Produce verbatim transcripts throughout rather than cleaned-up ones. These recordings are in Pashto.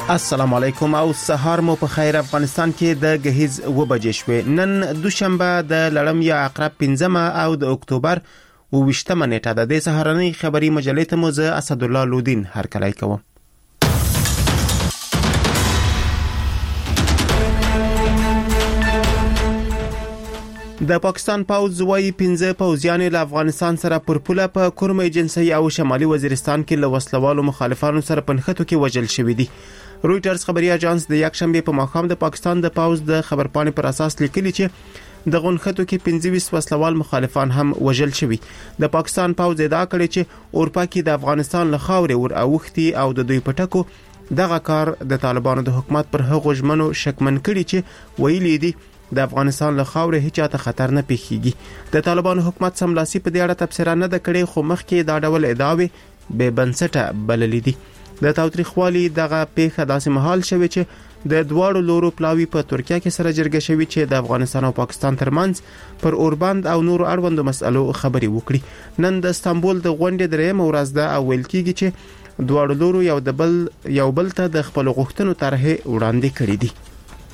السلام علیکم او سهار مو په خیر. افغانستان کې د غهیز و بجې شوې. نن دوشنبه د لړم یا عقرب پنځمه او د اکتوبر اوویشتمه نیټه ده. د سهارنۍ خبري مجلې ته مو زه اسدالله لودین هرکلی کوم. د پاکستان پوځ وايي پنځه پوځیان له افغانستان سره پر پوله په کورم ایجنسي او شمالي وزیرستان کې له وسلوالو مخالفانو سره په نښتو کې وژل شوې دي. رويټرز خبري اژانس د یک شنبه په ماښام د پاکستان د پوځ د خبرپاڼې پر اساس لیکلي چې د غونښتو کې پنځه ویشت وسلوال مخالفان هم وژل شوي. د پاکستان پوځ ادعا کړې چې اورپا کې د افغانستان له خاورې ور اوختي او د دوی پټکو دغه کار د طالبانو د حکومت پر هغو ژمنو شکمن کړي چې ویلي دي د افغانستان له خاورې هیڅ چاته خطر نه پیښیږي. د طالبانو حکومت سملاسي په دې اړه تبصره نه ده کړې، خو مخکې دا ډول ادعاوې بې بنسټه بللې دي. د تاوتریخوالي دغه پیښه داسې مهال شوی چې د دواړو لورو پلاوی په ترکیه کې سره جرګه شوی چې د افغانستان او پاکستان ترمنځ پر اوربند او نورو اړوندو مسألو خبري وکړي. نن د استانبول د غونډې درېمه ورځ ده او ویل کېږي چې دواړو لورو یو د بل یو بل ته د خپل غوښتنو طرحې وړاندې کړې دي.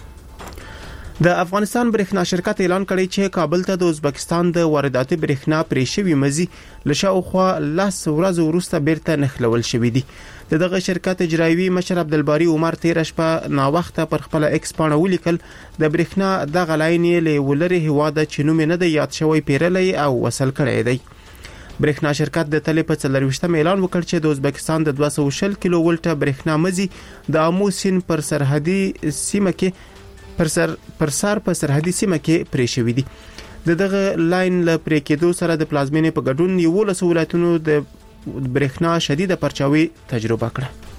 د افغانستان برېښنا شرکت اعلان کړی چې کابل ته د ازبکستان د وارداتي برېښنا پرې شوی مزي لشاوخوا لس ورځې وروسته بیرته نخلول شوی دی. دغه شرکت اجرایوي مشر عبدالباری عمر تیر شپه نا وخته پر خپل ایکس پاڼه ولیکل د برېښنا د غلاینې له ولري هواده چې نوم نه دی یاد شوی پیرلې او وصل کړی دی. برېښنا شرکت د تلې په څلرويشتم اعلان وکړ چې د ازبکستان د دوه سوه و شل کیلو ولټه برېښنا مزي د امو سین پر سرحدي سیمه کې پر سر پر سر په سرحدي سیمه کې پرې شوې دي. د دغه لاین ل پرې کېدو سره د پلازمینې په ګډون یو له ولایتونو د برېښنا شدیده پرچاوي تجربه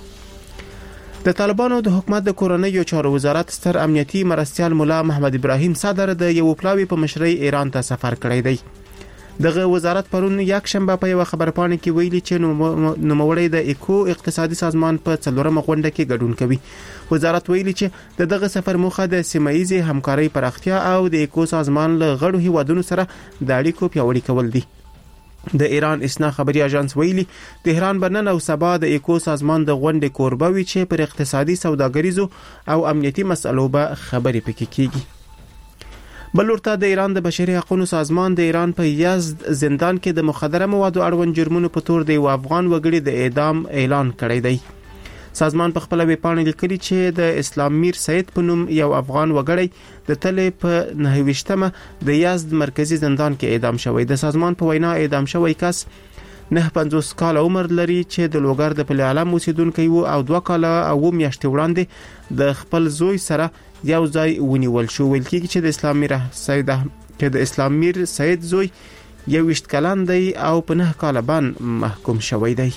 کړه. د طالبانو د حکومت د کورنۍ چارو وزارت ستر امنیتي مرستيال مولا محمد ابراهیم صدر د یو پلاوی په مشرۍ ایران ته سفر کړی دی. دغه وزارت پرون یک شنبه په یو خبرپاڼه کې ویلي چې نوموړی د اکو اقتصادي سازمان په څلورمه غونډه کې ګډون کوي. وزارت ویلي چې د دغه سفر موخه د سیمایي همکاري پراختیا او د اکو سازمان له غړو هیوادونو سره د اړیکو پیاوړي کول دي. د ایران اسنا خبري اژانس ویلي تهران بنن او سبا د اکو سازمان د غونډې کوربه وي چې پر اقتصادي سوداګریزو او امنیتي مسلو به خبري پکې کیږي. بلورته د ایران د بشري حقوقو سازمان د ایران په یزد زندان کې د مخدره موادو اړوند جرمونو په تور د افغان وګړي د اعدام اعلان کړی دی. سازمان په خپل ویبپاڼه لیکلي چې د اسلام میر سید په نوم یو افغان وګړی د تلې په نهه ویشتمه د یزد مرکزی زندان کې اعدام شوی. د سازمان په وینا اعدام شوی کس نه پنځوس کال عمر لري چې د لوګر د پل عالم اوسیدونکی وو او دوه کال او میاشتې وړاندې د خپل زوی سره یو ځای ونیول شو. ویل کېږي چې د اسلام میر سید چې د اسلام میر سید زوی یو ویشت کلن دی او په نه کال باندې محکوم شوی دی.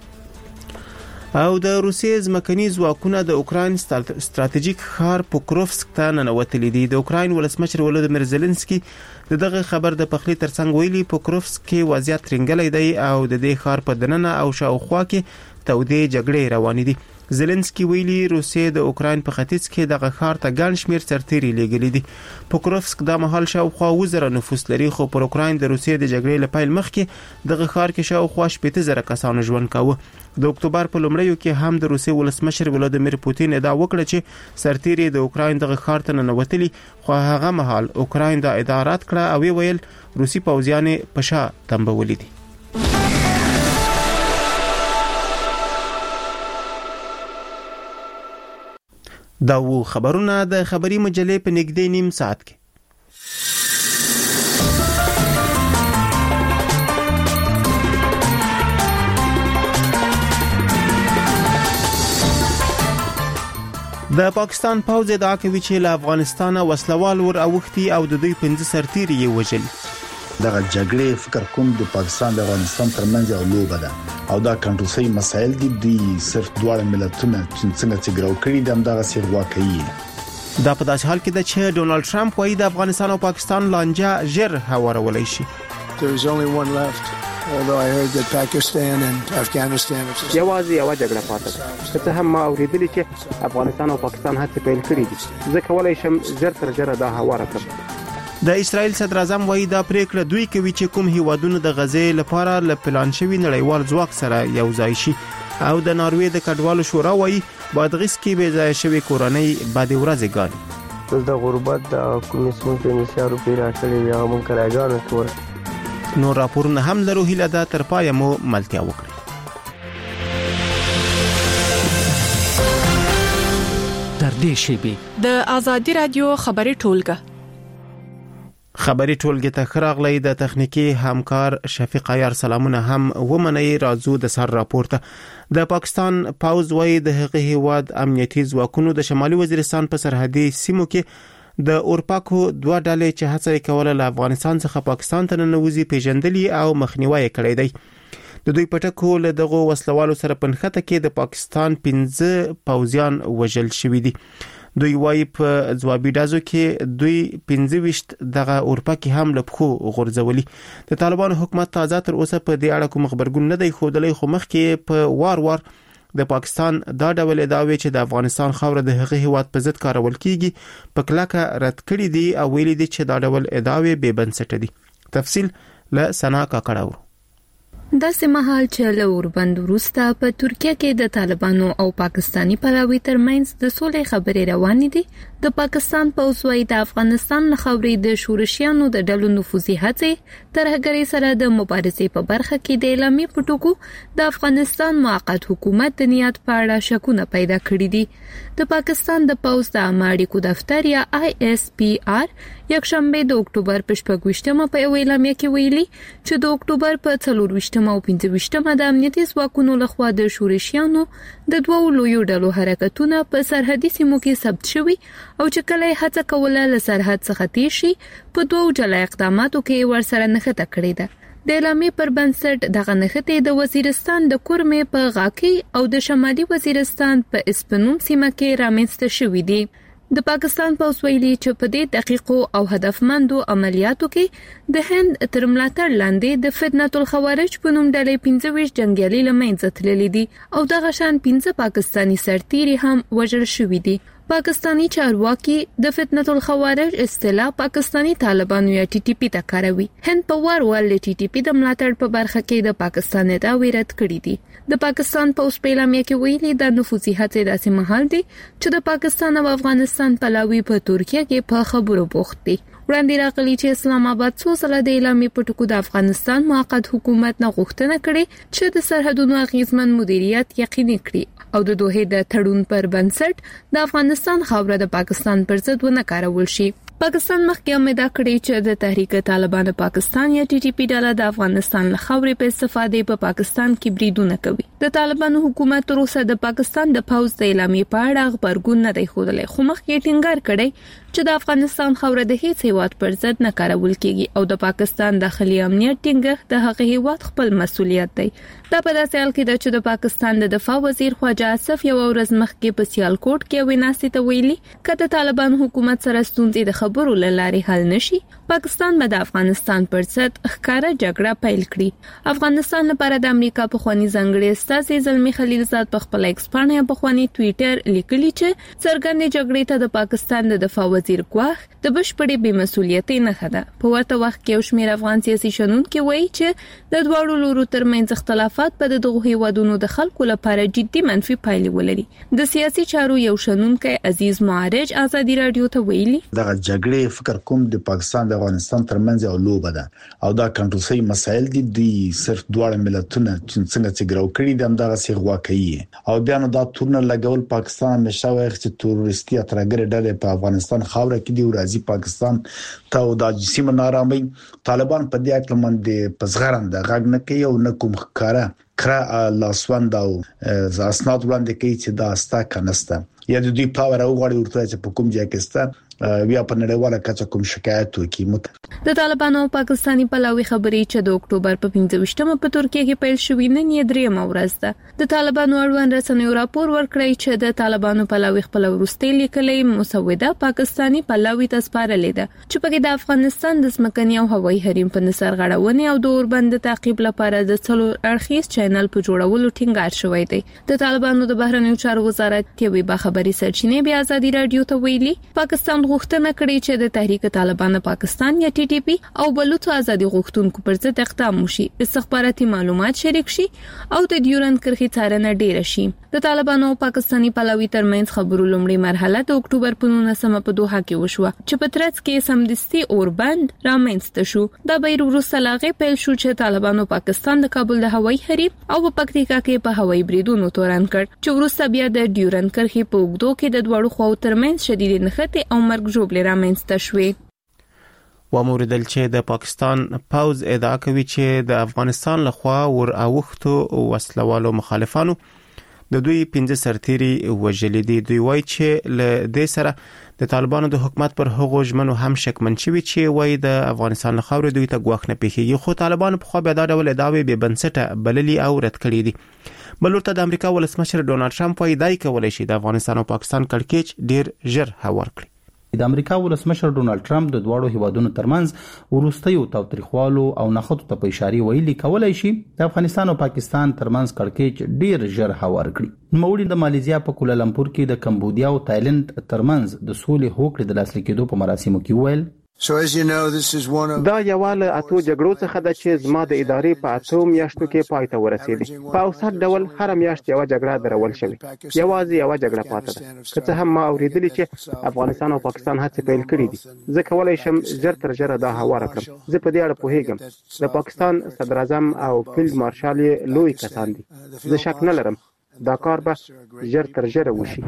او د روسیې ځمکني ځواکونه د اوکراین ستراتیژیک ښار پوکروفسک ته ننوتلي دي. د اوکراین ولسمشر ولودیمیر زيلنسکي دغه خبر د پخلی ترڅنګ ویلي پوکروفسک کې وضعیت ترنګلی دی او د دې ښار په دننه او شاوخوا کې تودې جګړې روانې دي. زيلنسکي ویلي روسیې د اوکراین په ختیځ کې دغه ښار ته ګڼ شمېر سرتیري لېږلي دي. پوکروفسک د مهال شاوخوا اووه زره نفوس لري، خو پر اوکراین د روسیې د جګړې له پیل مخکې دغه ښار کې شاوخوا شپېته زره کسانو ژوند کاوه. د اکتوبر په لومړیو کې هم د روسیې ولسمشر ولودیمیر پوتین ادعا وکړه چې سرتیري د اوکراین دغه ښار ته ننوتلي، خو هغه مهال اوکراین دا ادعا رد کړه او ویل روسي پوځیان په شا تنبولي دي. دا و خبرونه د خبري مجلې په نږدې نیم ساعت کې. د پاکستان پوځ ادعا کوي چې له افغانستان وسلوال ور اوختي او د دوی پنځه سرتیري یې وژل. دغه جګړې فکر کوم د پاکستان د افغانستان ترمنځ یو لوبه ده او دا کنټروسي مسایل دي. دوی صرف دواړه ملتونه څنګه چې ګرو کړی دي همدغه سیر واقعي. دا په داسې حال کې ده چې ډونالد ټرمپ وایي د افغانستان او پاکستان لانجه ژر هوارولای شي. There is only one left. Although I heard that Pakistan and Afghanistan یوازې یو جګړه پاتې ده. ته هم ما اوریدلی چې افغانستان او پاکستان هڅې پیل کړې دي. زه کولای شم ژر تر ژره دا هواره کړم. د اسرائیل صدر اعظم وایي دا پریکړه دوی کوي چې کوم هیوادونه د غزې لپاره له پلان شوی نړیوال ځواک سره یو ځای شي. او د ناروې د کډوالو شورا وایي بادغیس کې بې ځای شوی کورنۍ بعد ورځې ګالي د غربت د کومیسیون په نشارو پیرا کړی یا مونږ راګانو تور نو راپورونه هم لرو هیله ده تر پای مو ملتیا وکړي. تر دې شیبې د آزادي رادیو خبري ټولګه خبري ټولګه ته خراغلی د تخنیکی همکار شفیق عیار سلامونه هم ومني راځو د سر راپورته. د پاکستان پاوز وای د هغه هیواد امنیتي ځواکونو د شمالي وزیرستان په سرحدي سیمو کې د اورپاکو دوه ډلې چې هڅه کوله له افغانستان څخه پاکستان ته ننوځي پیژندلي او مخنیوي کړی دی. د دوی پټکو له دغه وسلوالو سره پنځه کې د پاکستان پنځه پوځیان وژل شوی دي. دوی وايي په ځوابي ډازو کې دوی پنځه وشت دغه اورپاکي هم لپخو غورځولي. د طالبانو حکومت تازه تر اوسه په دې اړه کوم خبرګون نه دی خودلې، خو مخکې په وار وار د پاکستان دا ډول ادعاوې چې د افغانستان خاور د هغه هیواد په ضد کارول کیږي په کلاکه رد کړی دي او ویلي دي چې دا ډول ادعاوې بې بنسټه دي. تفصیل له سنا کاکړاو. د سیمهال چې له اوربند وروسته په ترکیه کې د طالبانو او پاکستانی پلاوي ترمنځ د سولې خبرې روانې دي. د پاکستان پوځ وايي د افغانستان له خاورې د شورشیانو د ډلو نفوذي هڅې ترهګرۍ سره د مبارزې په برخه کې د اعلامیې په ټکو د افغانستان موقت حکومت د نیت په اړه شکونه پیدا کړي دي. د پاکستان د پوځ د عامه اړیکو دفتر یا آی اس پی آر یکشنبه د اکتوبر په شپږ په یو اعلامیه کې ویلي چې د اکتوبر په څلور او پنځه ویشتمه د امنیتي ځواکونو لخوا د شورشیانو د دوو لویو ډلو حرکتونه په سرحدي سیمو کې ثبت شوي او چې کله هڅه کوله له سرحد څخه تیر شي په دوو جلا اقداماتو کې ورسره نښته کړې ده. د اعلامیې پر بنسټ دغه نښتې د وزیرستان د کورمې په غاکی او د شمالي وزیرستان په اسپنوم سیمه کې رامنځته شوې دي. د پاکستان پوځ ویلي چې په دې دقیقو او هدفمندو عملیاتو کې د هند تر ملاتړ لاندې د فتنة الخوارج په نوم ډلې پنځه ویشت جنگیالي له منځه تللي دي او دغه شان پنځه پاکستانی سرتیري هم وژل شوي دي. پاکستانی چارواکي د فتنة الخوارج اصطلاح پاکستانی طالبانو یا ټي ټي پی ته کاروي. هند په وار وار ل ټي ټي پی د ملاتړ په برخه کې د پاکستان ادعاوې رد کړې دي. د پاکستان په اوسپیلامیا کې ویلي د نفوذي هڅې داسې مهال دي چې د پاکستان او افغانستان پلاوي په ترکیه کې په خبرو بوخت دي. وړاندې راغلي چې اسلام آباد څو ځله د اعلامیې په ټکو د افغانستان موقت حکومت نه غوښتنه کړې چې د سرحدونو اغیزمن مدیریت یقیني کړي او د دوه د تړون پر بنسټ د افغانستان خاوره د پاکستان پر ضد ونه کارول شي. پاکستان مخکې امید کړی چې د تحریک طالبان پاکستان یا ټي ټي پی ډله د افغانستان له خاورې په استفادې په پاکستان کې بریدونه کوي. د طالبانو حکومت تر اوسه د پاکستان د پوځ د اعلامیې په اړه خبرګون نه دی ښودلی، خو مخکې ټینګار کړی چې د افغانستان خاوره د هیڅ هیواد پر ضد نه کارول کیږي او د پاکستان داخلي امنیت ټینګښت د هغه هیواد خپل مسؤلیت دی. دا په داسې حال کې ده چې د پاکستان د دفاع وزیر خواجه اسف یو ورځ مخکې په سیالکوټ کې ویناستې ته ویلي چې د طالبان حکومت سره ستونزې د خبرو له لارې حل نشي، پاکستان به د افغانستان پر ضد ښکاره جګړه پیل کړي. افغانستان لپاره د امریکا په خواني ځنګړې استازي زلمی خلیلزاد په خپل ایکس باندې په خواني ټوئیټر لیکلي چې څرګندې جګړې ته د پاکستان د دفاع وزیر ګواښ د بشپړې بې مسؤلیتۍ نښه ده. په ورته وخت کې یو شمېر افغان سیاسي شنونکي وایي چې د دواړو لورو ترمنځ اختلافات په دغه هیوادونو د خلکو لپاره جدي منفي پایلې ولري. د سیاسي چارو یو شنونکی عزیز معارج آزادي رادیو ته ویلي دغه جګړې فکر کوم د پاکستان د افغانستان ترمنځ یو لوبه ده او دا کنټرول شوی مسایل دي. دوی صرف دواړه ملتونه چې څنګه چې ګرو کړی دي همدغه سی غواکي او بیا نو دا تورن لګول پاکستان همیشه وایي چې تروریستي اترګر ډلې په افغانستان خاوره کې دی او راځي پاکستان ته دا جسم نارامي. طالبان په دې اړه باندې پزغرند غږ نه کوي او نه کوم ښکارا کرا لاسوند او اسناد وړاندې کوي چې دا استا کنسته یا د دوی پاور او غوړي ورته چې په کوم ځای کې ستا بیا په نړیواله کچه کوم شکایت وکړي. د طالبانو او پاکستانی پلاوي خبرې چې د اکتوبر په پنځه ویشتمه په ترکیه کې پیل شوې نن یې درېمه ورځ ده. د طالبانو اړوند رسنیو راپور ورکړی چې د طالبانو پلاوي خپل وروستي لیکلې مسوده پاکستانی پلاوي ته سپارلې ده چې په کې د افغانستان د ځمکني او هوایي حریم په نثر غړونې او د اوربند تعقیب لپاره د څلور اړخیز چینل په جوړولو ټینګار شوی دی. د طالبانو د بهرنیو چارو وزارت یوې باخبري سرچینې بیا آزادي رادیو ته ویلي پاکستان غوښتنه کړې چې د تحریک طالبان پاکستان یا ټي ټي پی او بلوچ ازادي غوښتونکو پر ضد اقدام وشي، استخباراتي معلومات شریک شي او د ډیورند کرښې څارنه ډیر شي. د طالبانو او پاکستاني پلاوي ترمنځ خبرو لومړی مرحله د اکتوبر په نولسمه په دوحه کې وشوه چې په ترڅ کې سمدستي اوربند رامنځته شو. دا بهیر وروسته لاغې پیل شو چې طالبانو پاکستان د کابل د هوایي حریم او په پکتیکا کې په هوایي بریدونو تورن کړ چې وروسته بیا د ډیورند کرښې په اوږدو کې د دوړو خواو ترمنځ شدید نښتې او مرګ ژوبلې رامنځته شوې. وموردل چې د پاکستان پوز ادعا کوي چې د افغانستان لخوا ور اوختو وسلوالو مخالفانو د دوی پنځه سرتيري وژلې دي. دوی وایي چې له دې سره د طالبانو د حکومت پر هغو ژمنو هم شکمن شوي چې وایي د افغانستان له خاورې دوی ته ګواښ نه پیښیږي، خو طالبانو په خوا بیا دا ډول ادعاوې بې بنسټه بللي او رد کړي دي. بل ورته د امریکا ولسمشر ډونالد ټرمپ وایي دای کولای شي د افغانستان او پاکستان کړکېچ ډیر ژر هوار کړي. د امریکا ولسمشر ډونالد ټرمپ د دواړو هیوادونو ترمنځ وروستیو تاوتریخوالو او نښتو ته په اشاره ویلي کولای شي د افغانستان او پاکستان ترمنځ کړکېچ ډیر ژر هوار کړي. نوموړي د مالیزیا په کوالالمپور کې د کمبودیا او تایلند ترمنځ د سولې هوکړې د لاسلیک کېدو په مراسمو کې ویل So as you know, this is one of دا یواله اتو جګړو څخه د چې زما د ادارې په اتو میاشتو کې پای ته ورسېدي. په اوسط ډول هر میاشت یو جګړه درول شوې، یوازې یو جګړه پاتې ده. که څه هم ما اوریدلی چې افغانستان او پاکستان هڅې پیل کړې دي، زه کولای شم ژر تر ژره دا هوار کړم. زه په دې اړه پوهیږم د پاکستان صدر اعظم او فیلډ مارشال لوی کسان دي، زه شک نه لرم دا کار به ژر تر ژره وشي.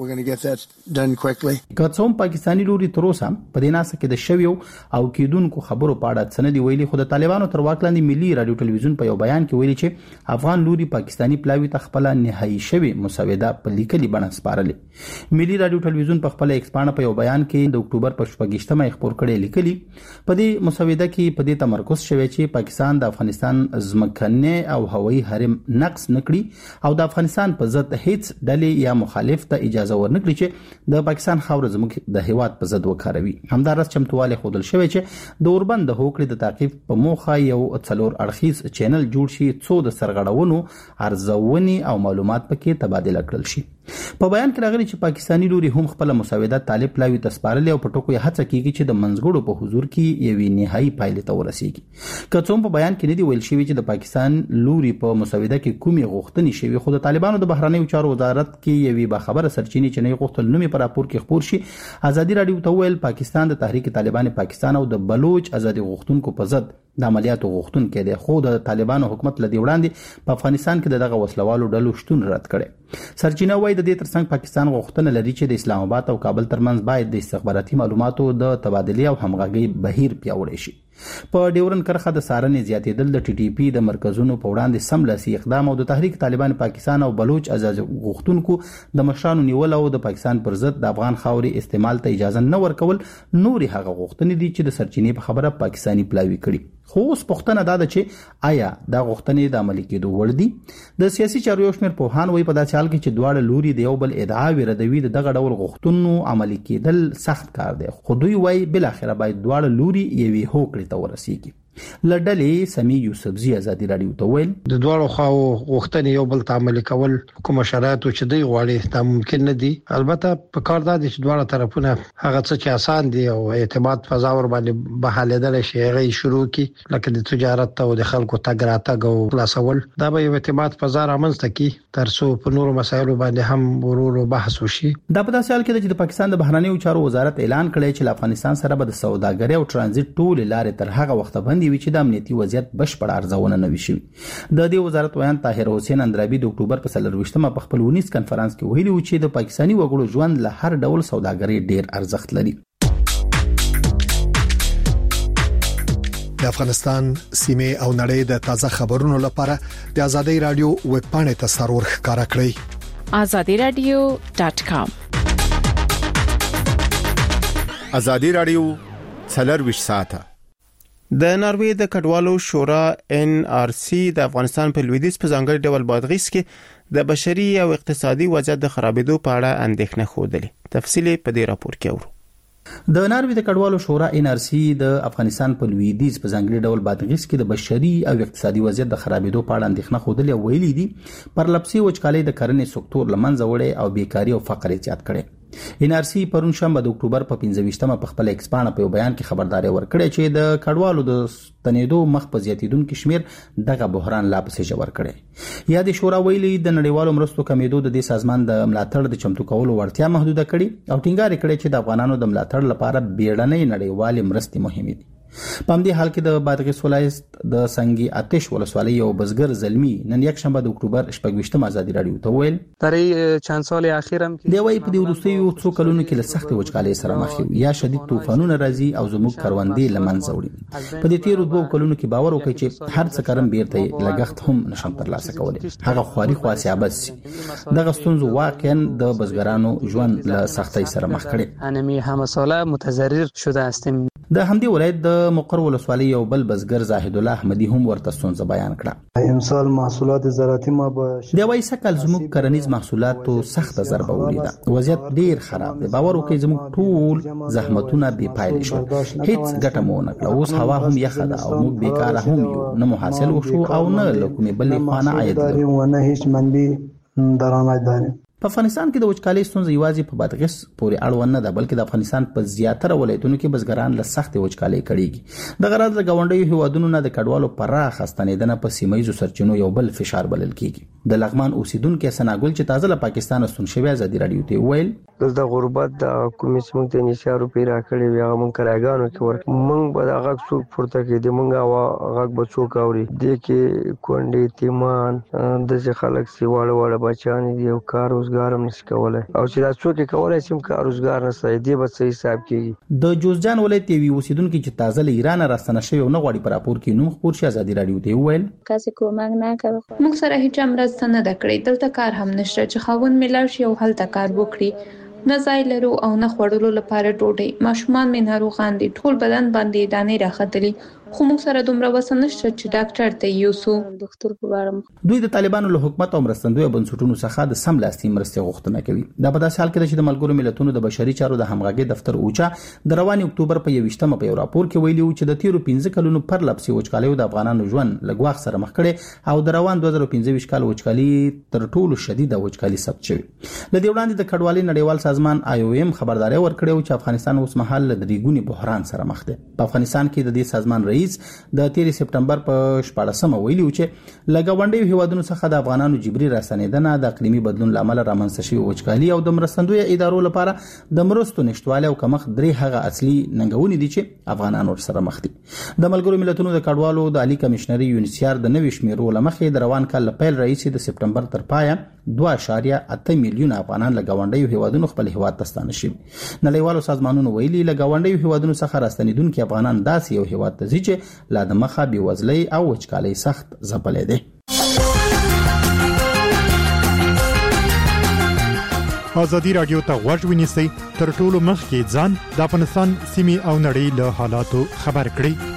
که څه هم پاکستاني لوري تر اوسه په دې ناسه کې د شویو او کېدونکو خبرو په اړه څه نه دی ویلي، خو د طالبانو تر واک لاندې ملي رادیو ټلویزیون په یو بیان کې ویلي چې افغان لوري پاکستاني پلاوي ته خپل نهایي شوی مسوده په لیکلي بڼه سپارلې. ملي رادیو ټلویزیون په خپل ایکسپانه په یو بیان کې د اکتوبر په شپږشتمه خبر کړي لیکلي په دې مسوده کې په دې تمرکز شوی چې پاکستان د افغانستان ځمکني او هوایي حریم نقض نکړي او د افغانستان په ضد هیڅ ډلې یا مخالف ته اجازه ورنکړي چې د پاکستان خاور زموږ د هیواد په ضد وکاروي. همدارس چمتواله خودل شوی چې د اوربند د هوکړې د تعقیب په موخه یو څلور اړخیز چینل جوړ شي څو د سرغړونو ارزونې او معلومات پکې تبادله کړل شي. په بیان کې راغلي چې پاکستاني لوري هم خپل مسوده طالب پلاوي ته سپارلې او په ټکو یې هڅه کوي چې د منځګړو په حضور کې یوې نهایي پایلې ته ورسیږي. که څوم په بیان کې نه دی ویل شوی چې د پاکستان لوري په مسوده کې کومې غوښتنې شوی، خو د طالبانو د بهرنیو چارو وزارت کې یوې باخبره سرچینې چې نه غوښتل نومي پر راپور کې خبر شي. ازادي رادیو ته ویل پاکستان د تحریک طالبان پاکستان او د بلوچ ازادي غوښتونکو په ضد د عملیاتو غوښتونکو دی، خو د طالبانو حکومت لدی وړاندې په افغانستان کې دغه وسلوالو ډلو شتون رد کړي. سرچینه وايي د دې ترڅنګ پاکستان غوښتنه لري چې د اسلام آباد او کابل ترمنځ باید د استخباراتي معلوماتو د تبادلې او همغږي بهیر پیاوړی شي. په ډیورن کرخه د سارنې زیاتېدل د ټي ټي پی د مرکزونو په وړاندې سملاسي اقدام او د تحریک طالبان پاکستان او بلوچ ازادي غوښتونکو د مشرانو نیول او د پاکستان پر ضد د افغان خاورې استعمال ته اجازه نه ورکول نوري هغه غوښتنې دي چې د سرچینې په خبره پاکستاني پلاوي کړي. خو اوس پوښتنه دا ده چې آیا دا غوښتنې د عملي کېدو وړ دي؟ د سیاسي چارو یو شمېر پوهان وایي په داسې حال کې چې دواړه لوري د یو بل ادعاوې ردوي د دغه ډول غوښتنو عملي کېدل سخت کار دی، خو دوی وایي بل اخره باید دواړه لوري یوې هوکړې ته ورسیږي. لډلې سمي یوسفزي ازادي رادیو ته ویل د دوړو خواو غوښتنې یو بل تعامل کول کوم شرایط چې دی غواړي دا ممکن نه دي. البته په کار دا دي چې دواړه طرفونه هغه څه چې آسان دي او اعتماد فضا ور باندې بحالېدل شي هغه شروع کی، لکه د تجارت او د خلکو تګ راتګ او خلاصول، دا به یو اعتماد فضا رامنځته کی ترڅو په نورو مسایلو باندې هم ورورو بحث وشي. دا په داسې حال کې چې د پاکستان د بهرنیو چارو وزارت اعلان کړی چې افغانستان سره به د سوداګرۍ او ترانزیت ټول لارې تر هغه وخت باندې وي چې د امنیتي وضعیت بشپړ ارزونه نه وي شوی. د دې وزارت ویان طاهر حسین اندرابي د اکتوبر په څلرويشتمه په خپل ونیس کانفرنس کې ویلي و چې د پاکستاني وګړو ژوند له هر ډول سوداګرۍ ډیر ارزښت لري. د افغانستان سیمه او نړۍ د تازه خبرونو لپاره د آزادۍ رادیو ویب پاڼې ته سرور ښکارا کړئ آزادي رادیو ډاٹ کام. آزادي رادیو څلرویشت ساعته. د ناروې د کډوالو شورا ان آر سی د افغانستان په لویدیځ په ځانګړي ډول بادغیس کې د بشري او اقتصادي وضعیت د خرابېدو په اړه اندېښنه خوده. تفصیل په دې راپور کې اورو. د ناروې د کډوالو شورا ان آر سی د افغانستان په لویدیځ په ځانګړي ډول بادغیس کې د بشري او اقتصادي وضعیت د خرابېدو په اړه اندېښنه خوده او ویلي دي پر لپسي وچکالۍ د کرنې سکتور لمنځه وړي او بیکاری او فقر زیات کړي. ان ار سی پرون شنبه د اکتوبر په پنځه ویشتمه په خپل ایکسپانه په بیان کې خبرداري ورکړې چې د کډوالو د ستنېدو مخ په زیاتیدونکو شمیر دغه بحران لا پسې ژور کړي. یا د شورا ویلي د نړیوالو مرستو کمیدو د دې سازمان د ملاتړ د چمتو کولو وړتیا محدوده کړي او ټینګار کړي چې د افغانانو د ملاتړ لپاره بیړنۍ نړیوالې مرستې مهمې دي. په همدې حال کې د بادغیس ولایت د سنگي آتش ولسوالۍ یو بزګر زلمی نن یک شنبه د اکتوبر شپږ ویشتم ازادي رادیو ته ویل درې چند سال اخیر هم دی وايي په دې وروستیو څو کلونو کې له سخت وچکالۍ سره مخ یو یا شدید طوفانونه راځي او زموږ کروندې لمنځه وړي. په دې تیرو دوه کلونو کې باور وکړي چې هر څه کرم بیرته لګښت هم نشم ترلاسه کولای. هغه خواري خواسي ابس دغه ستونزو واقعا د بزګرانو ژوند له سختۍ سره مخ کړي. انمی همه ساله متضرر شده هستیم. د همدې ولایت د مقر ولسوالۍ یو بل بزګر زاهد الله احمدي هم ورته ستونزه بیان کړه. امسال محصولات زراعتي ما به د وای سکل زموږ کرنیز محصولاتو سخت ضربه ولیده. وضعیت ډیر خراب دی. باور وکړئ زموږ ټول زحمتونه بې پایلې شول. هیڅ ګټه مو نه کړه. اوس هوا هم یخه ده او موږ بیکاره هم یو. نه مو حاصل وشو او نه له کومې بلې خوا نه عاید لرو. ونه هیڅ منبع درآمد داریم. په افغانستان کې د وچکالۍ ستونزه یوازې په بادغیس پورې اړوند نه ده بلکې د افغانستان په زیاتره ولایتونو کې بزګران له سختې وچکالۍ کړيږي. د غرض له گاونډیو هیوادونو نه د کډوالو پراخ ستنېدنه په سیمایي سرچینو یو بل فشار بلل کیږي. د لغمان اوسیدونکو سناګل چې تازه له پاکستان ستون شوی ازادي رادیو ته ویل د غربت د حکومت څنګه ته نشي روپی راکړي بیا موږ کراګانو کې ورک موږ به د غږ څوک پورته کې د موږ غږ به څوک اوري د کې کونډې تیمان د خلک سیواله وړه بچان دي او کار روزګار هم نشي کولای او چې دا څوک کولای شي کار روزګار نه سي دی به صحیح حساب کیږي. د جوزجان ولایت یو اوسیدونکو چې تازه له ایران راستنه شوی او نه غواړي پر راپور کې نوم خبر شي ازادي رادیو ته ویل کاسې کومک نه کوي. موږ سره هیڅ مرسته نه د کړې دلته کار هم نشته چې خاون ملار شي او هلته کار وکړي. نه ځای لرو او نه خوړلو لپاره ډوډۍ. ماشومان مې ناروغان دي. ټول بدن باندې دانې راختلي خو موږ سره دومره وسه نشته چې ډاکټر ته یوسو. ډاکټر په واره دوی د طالبانو له حکومت او مرستندوی بنسټونو څخه د سملاسي مرستې غوښتنه کوي. دا په داسې حال کې چې د ملګرو ملتونو د بشري چارو د همغږي دفتر اوچا د روان اکتوبر په یوویشتمه په یو راپور کې ویلي و چې د تیرو پنځه کلونو پر لپسي وچکالۍ د افغانانو ژوند لګواخ سره مخ کړي او د روان دوه زره پنځه کال وچکالۍ تر ټولو شدیده وچکالۍ ثبت شوې. لدې وړاندې د کډوالۍ نړیوال سازمان آی او ایم خبرداري ورکړې چې افغانستان اوس مهال د ریګونی بحران سره مخ دی. په افغانستان کې د دې سازمان رئیس د تیر سپټمبر په شپږمه ویلي و چې لګاونډي هیوادونو څخه د افغانانو جبري راستنېدنه د اقلیمي بدلون لامل رامنځته شوی وچکالي او د مرستندوی ادارو لپاره د مرستو نشټواله او کمخ درې هغه اصلي ننګونې دي چې افغانانو سره مخ دي. د ملګرو ملتونو د کډوالو د عالی کمشنري یونیسیار د نوي شمیرو لمخې د روان کال پیل رئیس د سپټمبر تر پایه دوه اعشاریه اته میلیون افغانان لګاونډي هیوادونو خپل هیواد ته ستانه شوي. نړیوالو سازمانونو ویلي لګاونډي هیوادونو څخه راستنیدونکو افغانان داسې یو هیواد ته ځي چې لا د مخه بي وزلۍ او وچکالۍ سخت ځپلې دي. ازادي رادیو ته غوږ ونیسئ تر ټولو مخکې ځان د افغانستان سیمې او نړۍ له حالاتو خبر کړئ.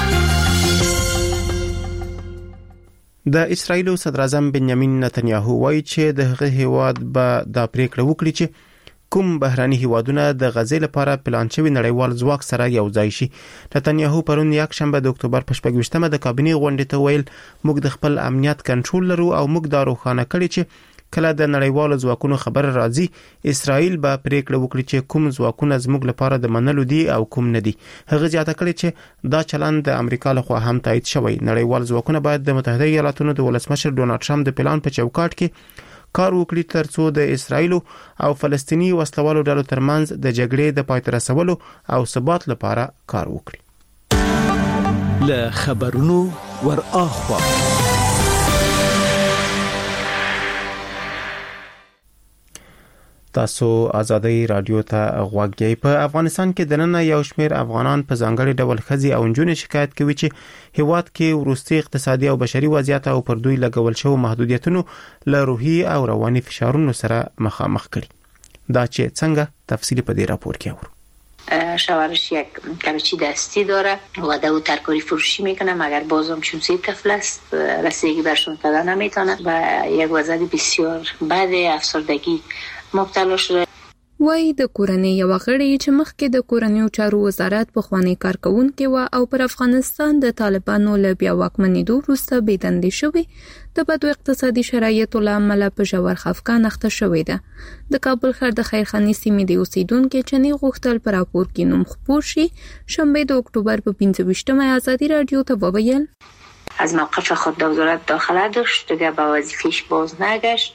د اسرایل صدر اعظم بنیامین نتنیاهو وایي چې د هغه هیواد به دا پریکړه وکړي چې کوم بهراني هیوادونه د غزې لپاره پلان شوی نړیوال ځواک سره یو ځای شي. نتنیاهو پرون یک شنبه د اکتوبر په شپږ ویشتمه د کابینې غونډې ته ویل موږ د خپل امنیت کنټرول لرو او موږ دا روښانه کړی چې کله د نړیوالو ځواکونو خبر راځي اسرائیل به پریکړه وکړي چې کوم ځواکونه زموږ لپاره د منلو دي او کوم نه دي. هغه زیاته کړي چې دا چلند د امریکا لخوا هم تایید شوی. نړیوال ځواکونه باید د متحده ایالاتونو د ولسمشر ډونالد ټرمپ د پلان په چوکاټ کې کار وکړي ترڅو د اسرائیل او فلسطینی وسلوالو ډلو ترمنځ د جګړې د پای ته رسولو او ثبات لپاره کار وکړي. له خبرونو ور اخوا تاسو ازادي رادیو ته غوږی. په افغانستان کې د نن یو شمېر افغانان په ځانګړي ډول خزي او نجونې شکایت کوي چې هیواد کې ورستي اقتصادي او بشري وضعیت او پر دوی لګول شوی محدودیتونو له روحي او رواني فشارونو سره مخامخ کړي. دا چې څنګه تفصیلی په دې راپور کې اورو. شوهرش یک کبچی دستی داره و دو ترکاری فروشی میکنه مگر بازم چون سه طفل است رسیدگی برشون پیدا نمیتونه و یک وضعیت بسیار بد افسردگی مبتلا شده. وای د کورنۍ یو غړي چې مخکې د کورنیو چارو وزارت په خوانی کارکونکو و او پر افغانستان د طالبانو له بیا واکمنېدو وروسته بيدندې شوې د بدو اقتصادي شرایطو له امله په ژور خفقان اخته شوې ده د کابل ښار د خیرخاني سیمې د اوسیدونکو چې نه غوښتل پر راپور کې نوم خپور شي شنبه د اکتبر په پنځه ویشتمه آزادی رادیو ته وویل از موقف خود در وزارت داخله داشت دیگه به وظیفه‌اش باز نگشت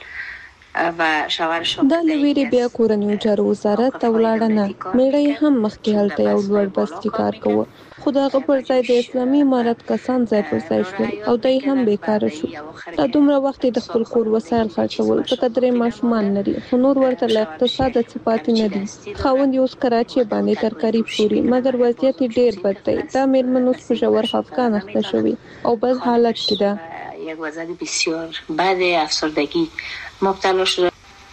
و شاورش دا لویری بیا کورنیو چارو وزارت ته ولاړه نه میړی هم مخکې هلته یو لوړ بس کې کار کوي خو دغه پر ځای د اسلامي امارت کسان ځای پر ځای شول او دای هم بیکاره شو دا دومره وخت د خپل کور وسایل خرڅول په قدرې ماشومان لري خو نور ورته له اقتصاد صفات نه دي خاوند یو کراچي باندې ترکاری پوری مګر وضعیت ډیر بد دی دا میرمنو په ژور خفقان اخته شوی او بل حالت کې ده یک وضعیت بسیار بد افسردگی مبتلا شده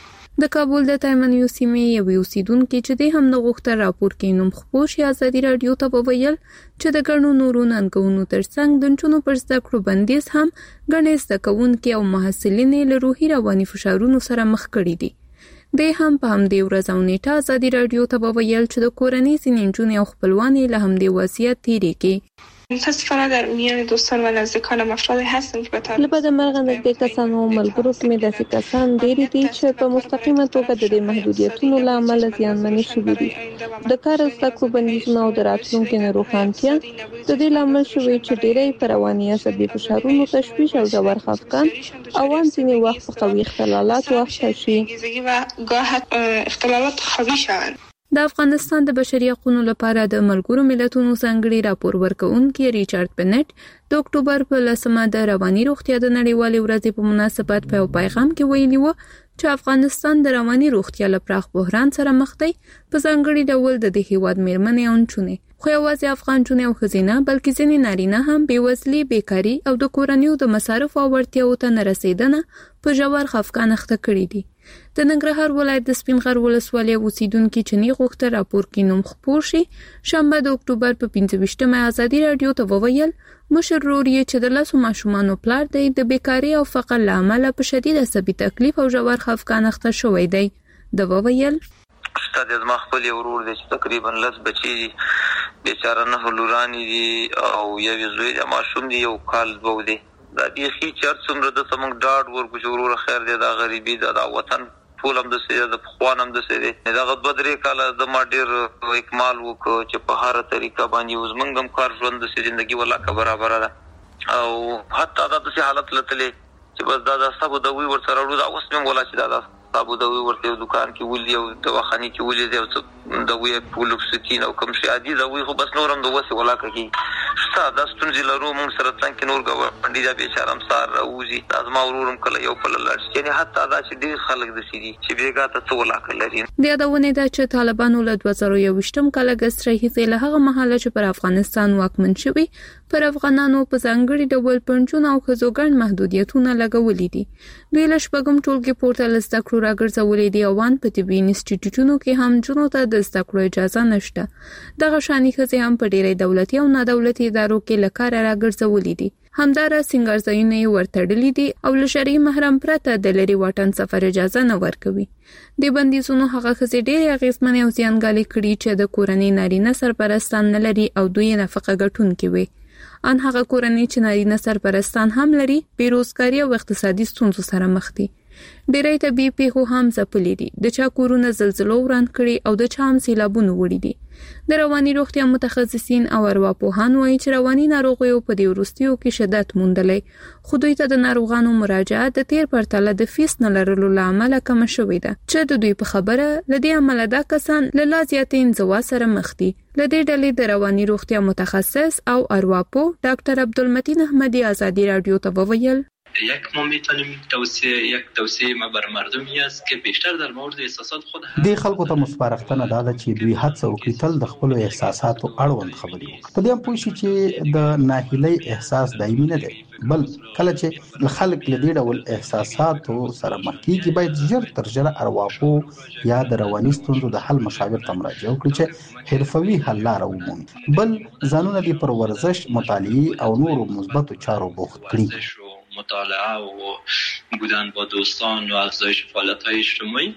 د کابل د تایمنیو سیمې یو اوسیدونکو چې د هم د غوښتل راپور کې نوم خپور شي آزادی رادیو ته وویل چې د ګڼو نورو ننګونو ترڅنګ د چونو پر زده کړو بندیز هم ګڼې زده کوونکي او محصلین له روحي رواني فشارونو سره مخ کړي دي د هم په همدې ورځ او نیټه آزادی رادیو ته وویل چې د کورنۍ سینچونې او خپلوانی له همدې وضعیت تیری کې متاسفانه در میان دوستان و نزدیکانم افرادی هستند که به طور لبد مرغ نزدیک کسان او ملګرو کې داسې کسان ډېری دي چې په مستقیمه توګه د دې محدودیتونو له امله زیانمن شوي دي د کار زده کړو بندیزونه او د راتلونکي نه روښانتیا د دې لامل شوی چې ډېری پر رواني عصبي فشارونو تشویش او ژور خفقان او ځینې وخت په قوي اختلالات واخته شي و گاه اختلالات خوابی شوند د افغانستان د بشري حقوقو لپاره د ملګرو ملتونو څنګهړي راپور ورکوونکي ریچارډ بنټ د اکتوبر په لسمه د رواني روغتیا د نړیوالې ورځې په مناسبت په پیغام کې ویلي و چې افغانستان د رواني روغتیا لپاره بحران سره مخ دی په ځانګړي ډول د دې هیواد میرمنې او نجونې خو یوازې افغان چونې او خزینه بلکې ځینې نارینه هم بیوزلي بیکاری او د کورنیو د مصارف او وړتیاو ته نه رسیدنه په ژور خفقان اخته کړي دي د ننګرهار ولایت د سپینغر ولسوالۍ اوسیدونکو چې نه غوښتل راپور کې نوم خپور شي شنبه د اکتوبر په پنځه ویشتمه آزادی رادیو ته وویل مشر روري چې د لاسو ماشومانو پلار دی د بیکاری او فقر لامل په شدید عصبي تکلیف او ژور خفقان اخته شوی دی د وویل استاد زما خپل ورور دی چې تقریبا لس بچی دي بیچاره نه لورانی دي او یو زوی د ماشوم دی یو کال دوه دی دا دی خي چر څومره د سمنګ ډاډ ورکو ضرور خیر دی دا غریبي دا, دا وطن ټول هم د سې د خوانم د سې دا غد بدرې کاله د ما ډیر اکمال وکړو چې په هر طریقه باندې وزمنګم کار ژوند د ژوندۍ ولا کا برابر ده او حتی دا د حالت لته چې بس دا د سبو د وی ور سره ورو دا اوس مې ولا چې دا سبو د وی ورته دکان کې ولې او دواخاني کې ولې دی د وی پولوکسټین او کوم شي عادي دا وی خو بس نورم د وسه ولا کوي ساده ستونزې لرو موږ سره څنګه نور غوړندې دا به شرم سار راوځي لازم اورورم کله یو په لړ یعنی حتی دا چې ډیر خلک د سيدي چې بیګا ته څو ولا کړی د یادونه ده چې طالبانو له دوه زره یوویشتم کال اگست راهیسې له هغه مهاله چې پر افغانستان واکمن شوی پر افغانانو په ځانګړي ډول پنځون او خزوګن محدودیتونه لګولې دي دوی له شپږم ټولګي پورتل زده کړو راګرځولې دي او وان په طبي انسټیټیوټونو کې هم جنو ته د زده کړو اجازه نشته دغه شاني خزي هم په ډېرې دولتي او نه دولتي ادارو کې لکار راګرځولې دي همدارا سنگارځایونه ورتړلې دي او له شرعي محرم پرته د لري واټن سفر اجازه نه ورکوي د بندیزونو هغه خزي ډېر اغیزمن او زیانګالي کړي چې د کورنۍ نارینه سرپرستان نه لري او دوی نفقه ګټونکي وي ان هغه کورنۍ چې نارینه سرپرستان هم لري بیروزګاری او اقتصادي ستونزو سره مخ دي ډېرې طبي پیښو هم ځپلې دي د چا کورونه زلزلو وران کړي او د چا هم سیلابونه وړي دي د رواني روغتیا متخصصین او ارواپوهان وایي چې رواني ناروغیو په دې وروستیو کې شدت موندلې خو دوی ته د ناروغانو مراجعه د تیر پرتله د فیس نه لرلو لامل کم شوې ده چې د دوی په خبره لدې عمل دا کسان له لا زیاتې انزوا سره مخ دي لدې ډلې د رواني روغتیا متخصص او ارواپو ډاکټر عبدالمتین احمدی آزادی رادیو ته وویل یک ما میتونیم توصیه یک توصیه ما بر مردمی است که بیشتر در مورد احساسات خود د خلکو ته مسپارښتنه ده چې دوی هڅه وکړي تل د خپل احساساتو اړوند خبرې وکړي په دې هم پوه شي چې د ناهیلۍ احساس دایمي نه دی بل کله چې خلک له دې ډول احساساتو سره مخ کیږي باید ژر تر ژره ارواپو یا د رواني ستونزو د حل مشاور ته مراجعه وکړي چې حرفوي حل لاره ومومي بل ځانونه دې پر ورزش مطالعه او نورو مثبتو چارو بوخت کړي مطالعه و بودن با دوستان و افزایش فعالیت‌های اجتماعی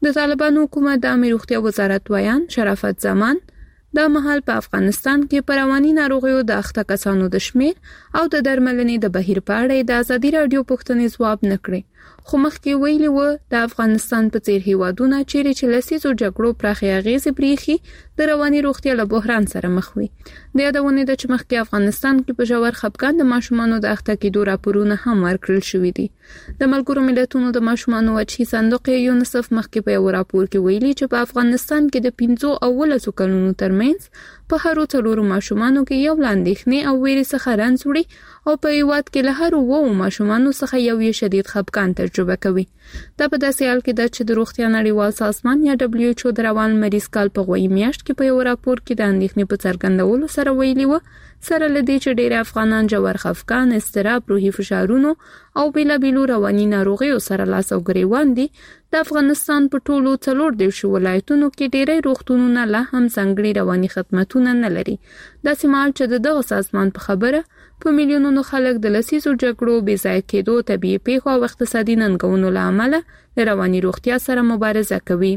د طالبانو حکومت د عامه روغتیا وزارت ویان شرافت زمان د مهال په افغانستان کې پر رواني ناروغیو د اخته کسانو د شمیر او د درملنې د بهیر په اړه د ازادي رادیو پوښتنې ځواب نکړي، خو مخکې ویلي و د افغانستان په څیر هیوادونه چیرې چې لسیزو جګړو پراخې اغیزې پریښي د رواني روغتیا له بحران سره مخ وي. د یادونې د چې مخکې افغانستان کې په ژور خپګان د ماشومانو د اخته کېدو راپورونه هم ورکړل شوي دي. د ملګرو ملتونو د ماشومانو وجهي صندوق یونیسف مخکې په یو راپور کې ویلي چې په افغانستان کې د پنځو او ولسو کلونو ترمنځ په هرو څلورو ماشومانو کې یو لاندېښنې او ویرې څخه رنځ وړي او په هیواد کې له هرو اوو ماشومانو څخه یو یې شدید خپګان تجربه کوي. دا په داسې حال کې ده چې د روغتیا نړیوال سازمان یا دبلیو ایچ او د روان مریض کال په غوي میاشت کې په یو راپور کې د اندېښنې په څرګندولو سره ویلي و سره لدې چې ډېر افغانان جوړ خفقان، اضطراب، روحي فشارونو او بیلابیلو رواني ناروغیو سره لاس او ګریوان دي. د افغانستان په ټولو څلور دیرشو ولایتونو کې ډېری روغتونونه لا هم ځانګړي رواني خدمتونه نه لري. داسې مهال چې د دغه سازمان په خبره په میلیونونو خلک د لسیزو جګړو، بې ځایه کېدو، طبیعي پیښو او اقتصادي ننګونو له امله د رواني روغتیا سره مبارزه کوي.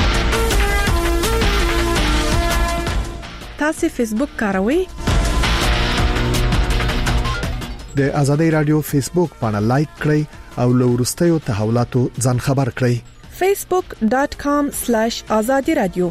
تاسو فیسبوک کاروئ؟ د ازادي رادیو فیسبوک پاڼه لایک کړئ او له وروستیو تحولاتو ځان خبر کړئ. facebook dot com slash azadi radio.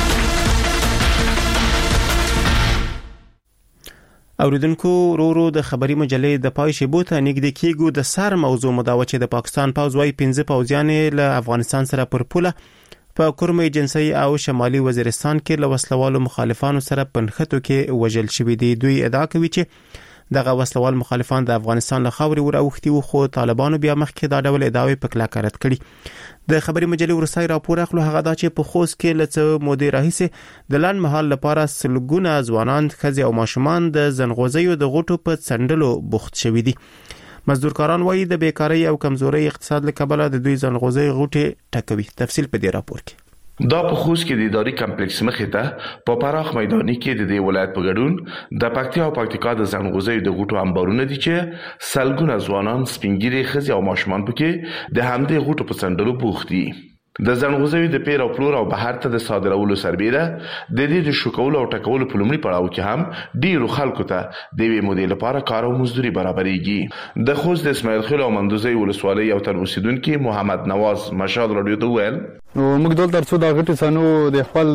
اوریدونکو ورو د خبري مجلې د پای شیبو ته نږدې کېږو. د سر موضوع مداوه چې د پاکستان پوځ وايي پنځه پوځیان له افغانستان سره پر پوله په کورم ایجنسي او شمالي وزیرستان کې له وسلوالو مخالفانو سره پنځخته کې وژل شوی دي. دوی ادعا کوي چې دغه وسلوال مخالفان د افغانستان له خاورې ور اوختي وو، خو طالبانو بیا مخکې دا ډول ادعاوې په کلکه رد کړي. د خبري مجلې ورسای راپور اخلو هغه دا چې په خوست کې لڅ مودې راهیسه د لن محل لپاره سلګونه ځوانان، ښځې او ماشومان د زنغوزیو د غوټو په څنډلو بوخت شوي دي. مزدورکاران وایي د بیکاری او کمزوري اقتصاد له کبله د دوی زنغوزي غوټي ټکوي. تفصیل په دې راپور کې. دا په خوست کې د اداري کمپلیکس مخې ته په پراخ میداني کې د دې ولایت په ګډون د پکتیا او پکتیکا د زنغوزیو د غوټو انبارونه دي چې سلګونه ځوانان، سپینګیري، ښځې او ماشومان پکې د همدې غوټو په څنډلو بوخت دي. د زنغوزیو د پیر او پلور او بهر ته د صادرولو سربیره د دې د شوکولو او ټکولو په لومړي پړاو کې هم ډیرو خلکو ته د وی مودې لپاره کار او مزدوري برابرېږي. د خوست د اسماعیل خیل او مندوزي ولسوالۍ او تر اوسیدونکو محمد نواز مشال رادیو ته ویل نو موږ دلته ترڅو د غټي سنو د خپل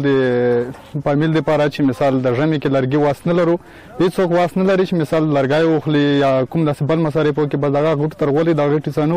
د فامیل د لپاره چې مثال د ژمي کې لرګي واسنه لرو، هیڅوک واسنه لري چې مثال لرګي وخلي یا کوم د سبل مصارف کې بل دغه غټ تر ولې د غټي سنو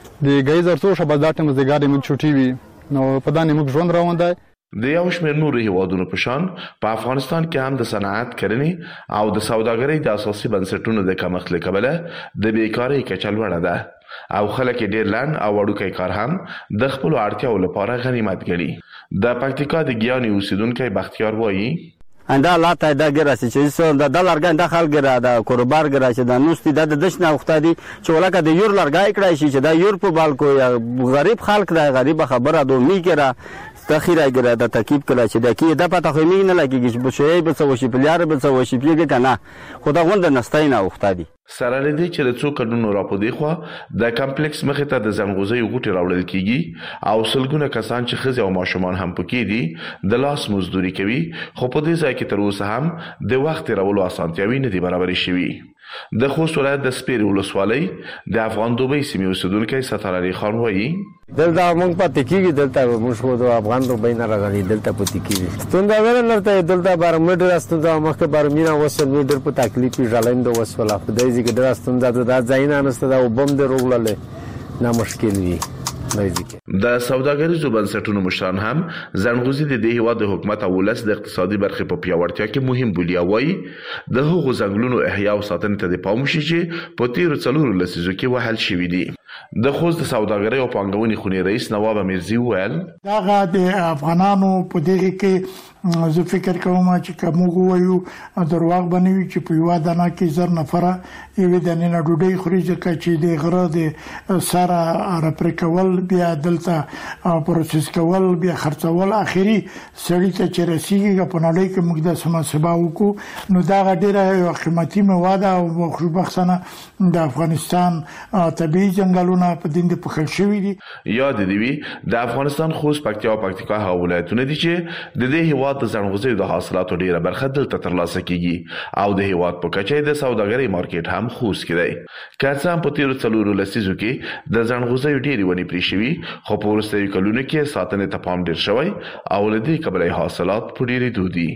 د غي زرڅو شبادات مزګاری موږ چټي وي نو په دانه موږ ژوند روان دی. د یو شمېر نورو هیوادونو په شان په افغانستان کې هم د صنعت، کرنې او د سوداګرۍ د اساسي بنسټونو د کمښت له کبله د بیکاری کچه لوړه ده او خلک ډېر لن او وړوکی کار هم د خپل اړتیاو لپاره غنیمت ګڼي. د پکتیکا د ګیاني اوسیدونکو بختیار وایي انده لاته دا ګراسي چې سو د دلار ګان د خلک را د کوربار ګراسي د نوستي د دشنه وختادي چې ولکه د یور لرګای کړای شي چې د یور په بالکو یا غریب خلک د غریب خبره دومي کړه تخیره ګره د ترکیب کړه چې د کی د پته خو نه لګیږي چې بشوي به څه وشي پلیار به څه وشي پیګه کنه خدا غوند نستای نه وختادي. سره لدی چې د څو کډونو راپودې خو د کمپلیکس مخې ته د زنغوزي غوټي راوړل کیږي او سلګونه کسان چې ښځې او ماشومان هم پکې دي د لاس مزدوري کوي، خو په دې ځای کې تر اوسه هم د وخت راولو اسانتیاوي نه دي برابرې شوي. د خوست ولایت د سپیر ولسوالۍ د افغان دوبۍ سیمې اوسیدونکی ستار علي خان وایي دلته موږ پاتې کیږي، دلته موږ خو د افغان دوبۍ نه راغلي دلته پاتې کیږي. ستوندا ورلته دلته بار میټر استوندا مخکې بار مینا وسل میټر په تکلیف ژلند وسوله په دې ځکه د استوندا د ځاینا نسته دا وبم د روغله نه مشکل وي. د سوداګریزو بنسټونو مشران هم زنغوزي د دې هیواد د حکومت او ولس د اقتصادي برخې په پیاوړتیا کې مهم بولي. وایي د هغو ځنګلونو احیا او ساتنې ته د پام شي چې په تیرو څلورو لسیزو کې وهل شوي دي. د خوست د سوداګرۍ او پانګونې خونې رئیس نواب امیرزي ویل داغه د افغانانو په دغه کې زه فکر کوم چې کوم وایو درواغ بنوي چې په یو دانه کې زر نفره یوه دانه نه ډوډۍ خوري ځکه چې د غره د سره راپرکول بیا دلته پروسس کول بیا خرڅول اخیری سړی ته چې رسیږي په نړۍ کې موږ د سماسبا وکړو نو دا ډیره قیمتي مواد او خوشبختانه د افغانستان طبيعي ځنګلونه په دین د پخل شوی دي. یاد دی وی د افغانستان خوست پکتیا او پکتیکا هغه ولایتونه دي چې د دې هیواد د ځنغوزي د حاصلاتو ډیره برخه دلته ترلاسه کیږي او د هیواد په کچه د سوداګرۍ مارکیټ هم خوست کړي. کارڅام په تیر څلورو لسیزو کې د ځنغوزي ډیره ونی پرې شوی خو په ورستي کلونو کې ساتنه ته پام ډیر شوی او لدی قبلي حاصلات په ډیره دودي.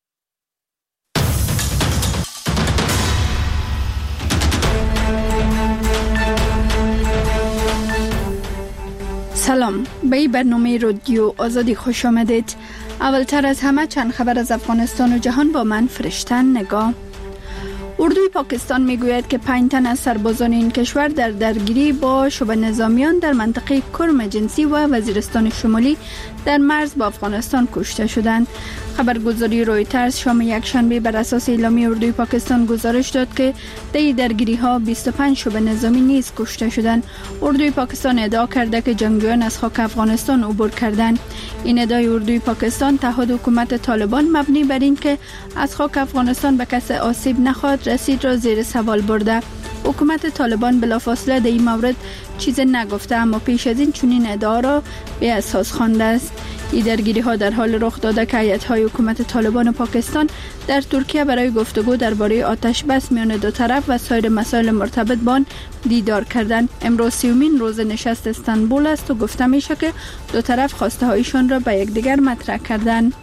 سلام، به این برنامه رادیو آزادی خوش آمدید. اولتر از همه چند خبر از افغانستان و جهان با من فرشتن نگاه. اردوی پاکستان میگوید که پنج تن از سربازان این کشور در درگیری با شبه نظامیان در منطقه کرم جنسی و وزیرستان شمالی در مرز با افغانستان کشته شدند. خبرگزاری رویترز شام یکشنبه بر اساس اعلامیه اردوی پاکستان گزارش داد که در این درگیری ها بیست و پنج شبه نظامی نیز کشته شدند. اردوی پاکستان ادعا کرده که جنگجویان از خاک افغانستان عبور کردند. این ادعای اردوی پاکستان تحت حکومت طالبان مبنی بر این که از خاک افغانستان به کسی آسیب نخواهد رسید را زیر سوال برده. حکومت طالبان بلافاصله در این مورد چیز نگفته، اما پیش از این چنین ادعا را به اساس خوانده است. این درگیری ها در حال رخ داده که هیئت‌های حکومت طالبان و پاکستان در ترکیه برای گفتگو درباره آتش بس میان دو طرف و سایر مسائل مرتبط با آن دیدار کردند. امروز سیومین روز نشست استانبول است و گفته میشه که دو طرف خواسته هایشان را به یکدیگر مطرح کردند.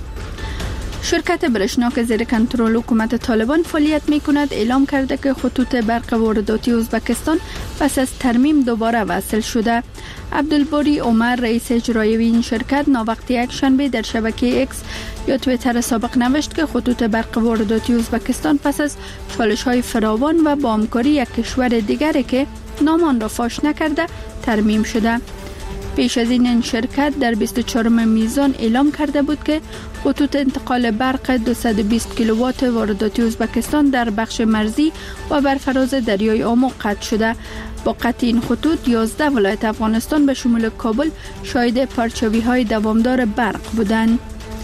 شرکت برشناک زیر کنترل حکومت طالبان فعالیت می کند اعلام کرده که خطوط برق وارداتی ازبکستان پس از ترمیم دوباره وصل شده. عبدالباری عمر رئیس اجرایی این شرکت ناوقت یک شنبه در شبکه اکس یا توییتر سابق نوشت که خطوط برق وارداتی ازبکستان پس از چالش های فراوان و با همکاری یک کشور دیگری که نام آن را فاش نکرده ترمیم شده. پیش از این این شرکت در بیست و چهارم میزان اعلام کرده بود که خطوط انتقال برق دویست و بیست کیلووات وارداتی ازبکستان در بخش مرزی و بر فراز دریای آمو قطع شده. با قطع این خطوط یازده ولایت افغانستان به شمول کابل شاهد پرچاوی های دوامدار برق بودند.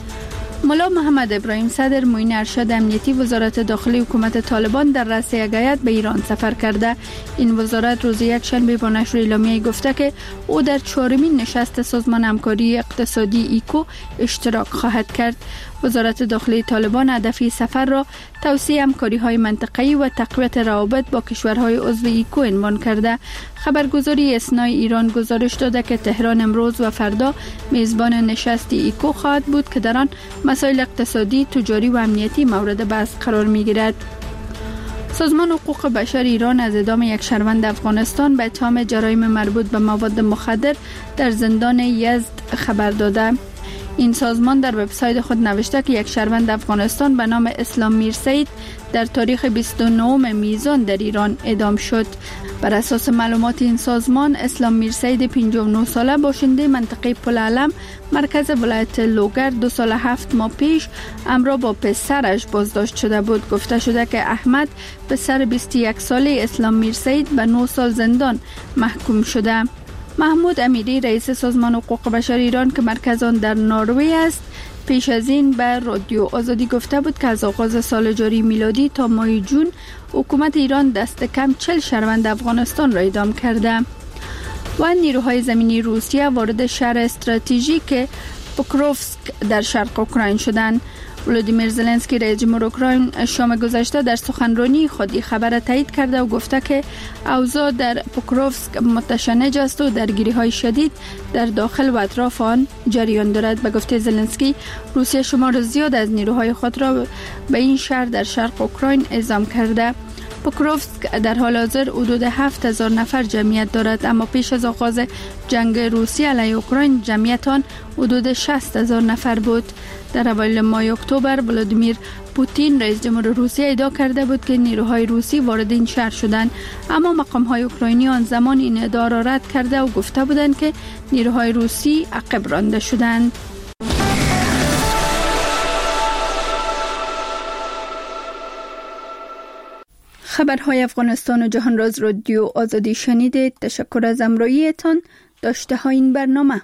ملا محمد ابراهیم صدر معین ارشد امنیتی وزارت داخلی حکومت طالبان در رأس یک هیئت به ایران سفر کرده. این وزارت روز یکشنبه با نشر اعلامیه گفته که او در چهارمین نشست سازمان همکاری اقتصادی ایکو اشتراک خواهد کرد. وزارت داخلی طالبان هدف سفر را توسعه همکاری‌های منطقه‌ای و تقویت روابط با کشورهای عضو ایکو عنوان کرده. خبرگزاری اسنای ایران گزارش داده که تهران امروز و فردا میزبان نشست ایکو خواهد بود که در آن مسائل اقتصادی، تجاری و امنیتی مورد بحث قرار می‌گیرد. سازمان حقوق بشر ایران از اعدام یک شهروند افغانستان به اتهام جرایم مربوط به مواد مخدر در زندان یزد خبر داده. این سازمان در وبسایت خود نوشته که یک شهروند افغانستان به نام اسلام میرسید در تاریخ بیست و نهم میزان در ایران اعدام شد. بر اساس معلومات این سازمان، اسلام میرسید پنجاه و نه ساله باشنده منطقه پل علم مرکز ولایت لوگر دو سال هفت ماه پیش همراه با پسرش بازداشت شده بود. گفته شده که احمد پسر بیست و یک ساله اسلام میرسید به نه سال زندان محکوم شده. محمود امیری رئیس سازمان حقوق بشر ایران که مرکز آن در نروژ است پیش از این به رادیو آزادی گفته بود که از آغاز سال جاری میلادی تا ماه جون حکومت ایران دست کم چهل شهروند افغانستان را اعدام کرده. و نیروهای زمینی روسیه وارد شهر استراتژیک پوکروفسک در شرق اوکراین شدند. ولودیمیر زلنسکی رئیس جمهور اوکراین شام گذشته در سخنرانی خود خبر تایید کرده و گفته که اوضاع در پوکروفسک متشنج است و درگیری‌های شدید در داخل و اطراف آن جریان دارد. به گفته زلنسکی، روسیه شمار زیاد از نیروهای خود را به این شهر در شرق اوکراین اعزام کرده. پوکروفسک در حال حاضر حدود هفت هزار نفر جمعیت دارد، اما پیش از آغاز جنگ روسیه علیه اوکراین جمعیت آن حدود شصت هزار نفر بود. در اوایل ماه اکتبر ولادیمیر پوتین رئیس جمهور روسیه ادعا کرده بود که نیروهای روسی وارد این شهر شدند، اما مقام‌های اوکراینی آن زمان این ادعا را رد کرده و گفته بودند که نیروهای روسی عقب رانده شدند. خبرهای افغانستان و جهان را از رادیو آزادی شنیدید. تشکر از همراهیتان. داشته های این برنامه.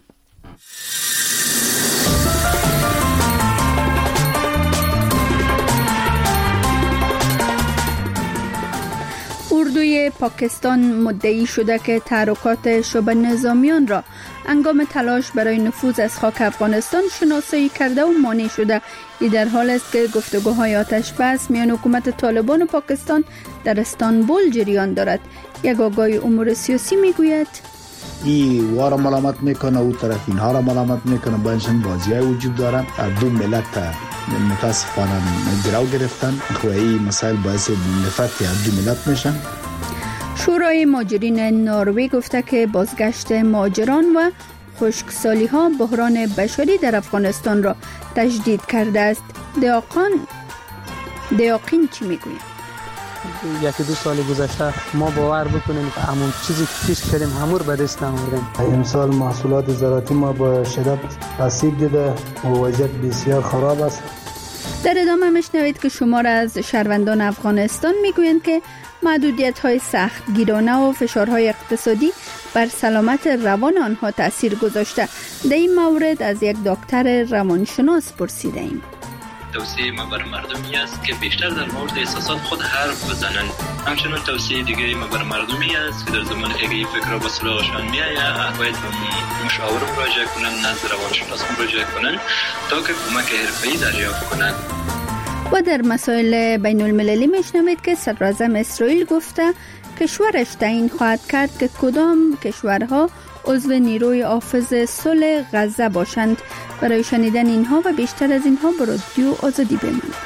اردوی پاکستان مدعی شده که تحرکات شبه نظامیان را هنگام تلاش برای نفوذ از خاک افغانستان شناسایی کرده و مانع شده. این در حال است که گفتگوهای آتش بس میان حکومت طالبان و پاکستان در استانبول جریان دارد. یک آگاهی امور سیاسی میگوید این وارا ملامت میکنه، او طرف اینها را ملامت میکنه. باشن بازیای وجود دارن، دو ملت متاسفانه گرو گرفتن. خوایی مسائل باعث نفرت دو ملت میشن. شورای مهاجرین نروژ گفته که بازگشت مهاجران و خشکسالی ها بحران بشری در افغانستان را تجدید کرده است. دیاقان دیاقین چی میگوید؟ یکی دو سال گذشته ما باور بکنیم که همون چیزی که پیش کردیم همون به دست نمی‌آوردیم. امسال محصولات زراعتی ما با شدت آسیب دیده و وضعیت بسیار خراب است. در ادامه میشنوید که شمار از شهروندان افغانستان میگویند که محدودیت‌های سختگیرانه و فشارهای اقتصادی بر سلامت روان آنها تأثیر گذاشته. در این مورد از یک دکتر روانشناس پرسیده ایم. توصیه ما بر مردمی است که بیشتر در مورد احساسات خود حرف بزنند. همچنین توصیه دیگه ما بر مردمی است که در زمانی که این فکر به سراغشان میآید باید به مشاور مراجعه کنند، نزد روانشناس مراجعه کنند تا که کمک حرفه‌ای دریافت کنند. و در مسائل بین المللی میشنوید که صدراعظم اسرائیل گفته کشورش تعیین خواهد کرد که کدام کشورها عضو نیروی حافظ صلح غزه باشند. برای شنیدن اینها و بیشتر از اینها به رادیو آزادی بمانید.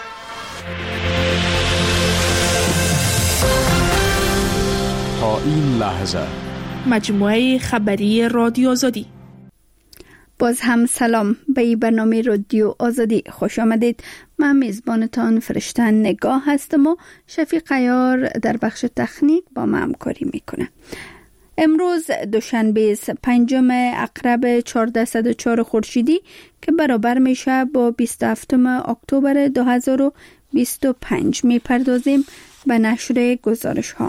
تا این لحظه مجموعه خبری رادیو آزادی. باز هم سلام به این برنامه رادیو آزادی خوش آمدید. من میزبانتان فرشته نگاه هستم و شفیق عیار در بخش تکنیک با ما همکاری میکنه. امروز دوشنبه است، پنجم عقرب چهارصد و چهار خورشیدی که برابر میشه با بیست و هفتم اکتبر دو هزار و بیست و پنج. میپردازیم به نشر گزارش ها.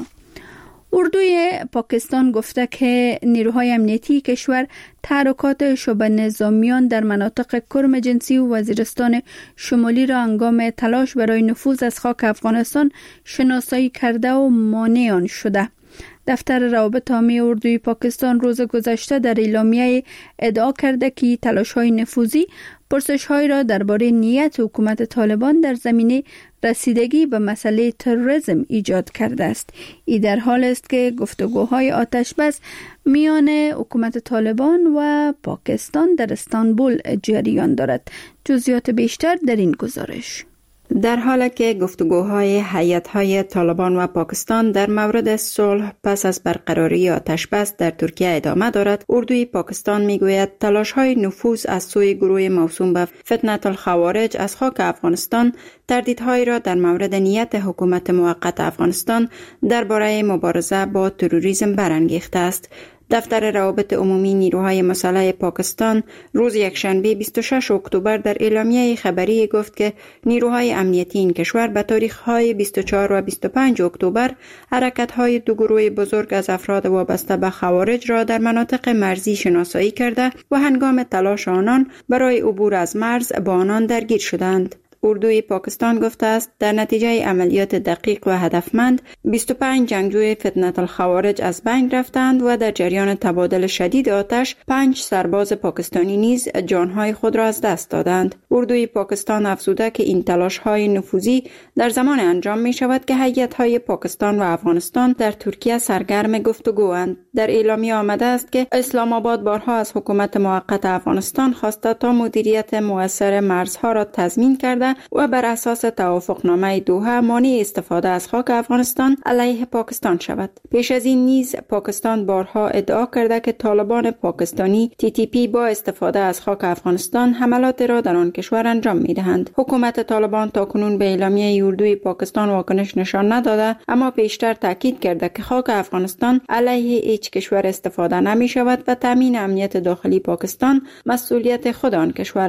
اردوی پاکستان گفته که نیروهای امنیتی کشور تحرکات شبه نظامیان در مناطق کرم جنسی و وزیرستان شمالی را هنگام تلاش برای نفوذ از خاک افغانستان شناسایی کرده و مانع آن شده. دفتر روابط عامه اردوی پاکستان روز گذشته در اعلامیه ادعا کرده که تلاش‌های نفوذی پرسش‌هایی را درباره نیت حکومت طالبان در زمینه رسیدگی به مسئله تروریسم ایجاد کرده است. این در حال است که گفتگوهای آتش بس میان حکومت طالبان و پاکستان در استانبول جریان دارد. جزئیات بیشتر در این گزارش. در حالی که گفتگوهای هیئت‌های طالبان و پاکستان در مورد صلح پس از برقراری آتش بس در ترکیه ادامه دارد، اردوی پاکستان میگوید تلاش‌های نفوذ از سوی گروه موسوم به فتنة الخوارج از خاک افغانستان تردیدهایی را در مورد نیت حکومت موقت افغانستان درباره مبارزه با تروریسم برانگیخته است. دفتر روابط عمومی نیروهای مسلح پاکستان روز یکشنبه بیست و شش اکتبر در اعلامیه خبری گفت که نیروهای امنیتی این کشور به تاریخ‌های بیست و چهار و بیست و پنج اکتبر حرکت‌های دو گروه بزرگ از افراد وابسته به خوارج را در مناطق مرزی شناسایی کرده و هنگام تلاش آنان برای عبور از مرز با آنان درگیر شدند. اردوی پاکستان گفته است در نتیجه عملیات دقیق و هدفمند بیست و پنج جنگجوی فتنة الخوارج از بین رفتند و در جریان تبادل شدید آتش پنج سرباز پاکستانی نیز جانهای خود را از دست دادند. اردوی پاکستان افزوده که این تلاش‌های نفوذی در زمان انجام می شود که هیئت‌های پاکستان و افغانستان در ترکیه سرگرم گفتگواند. در اعلامیه آمده است که اسلام آباد بارها از حکومت موقت افغانستان خواسته تا مدیریت مؤثر مرزها را تضمین کرده و بر اساس توافقنامه دوحه مانع استفاده از خاک افغانستان علیه پاکستان شود. پیش از این نیز پاکستان بارها ادعا کرده که طالبان پاکستانی تی تی پی با استفاده از خاک افغانستان حملات را در آن کشور انجام می‌دهند. حکومت طالبان تاکنون به اعلامیه اردوی پاکستان واکنش نشان نداده، اما پیشتر تاکید کرده که خاک افغانستان علیه هیچ کشور استفاده نمی شود و تامین امنیت داخلی پاکستان مسئولیت خود آن کشور است.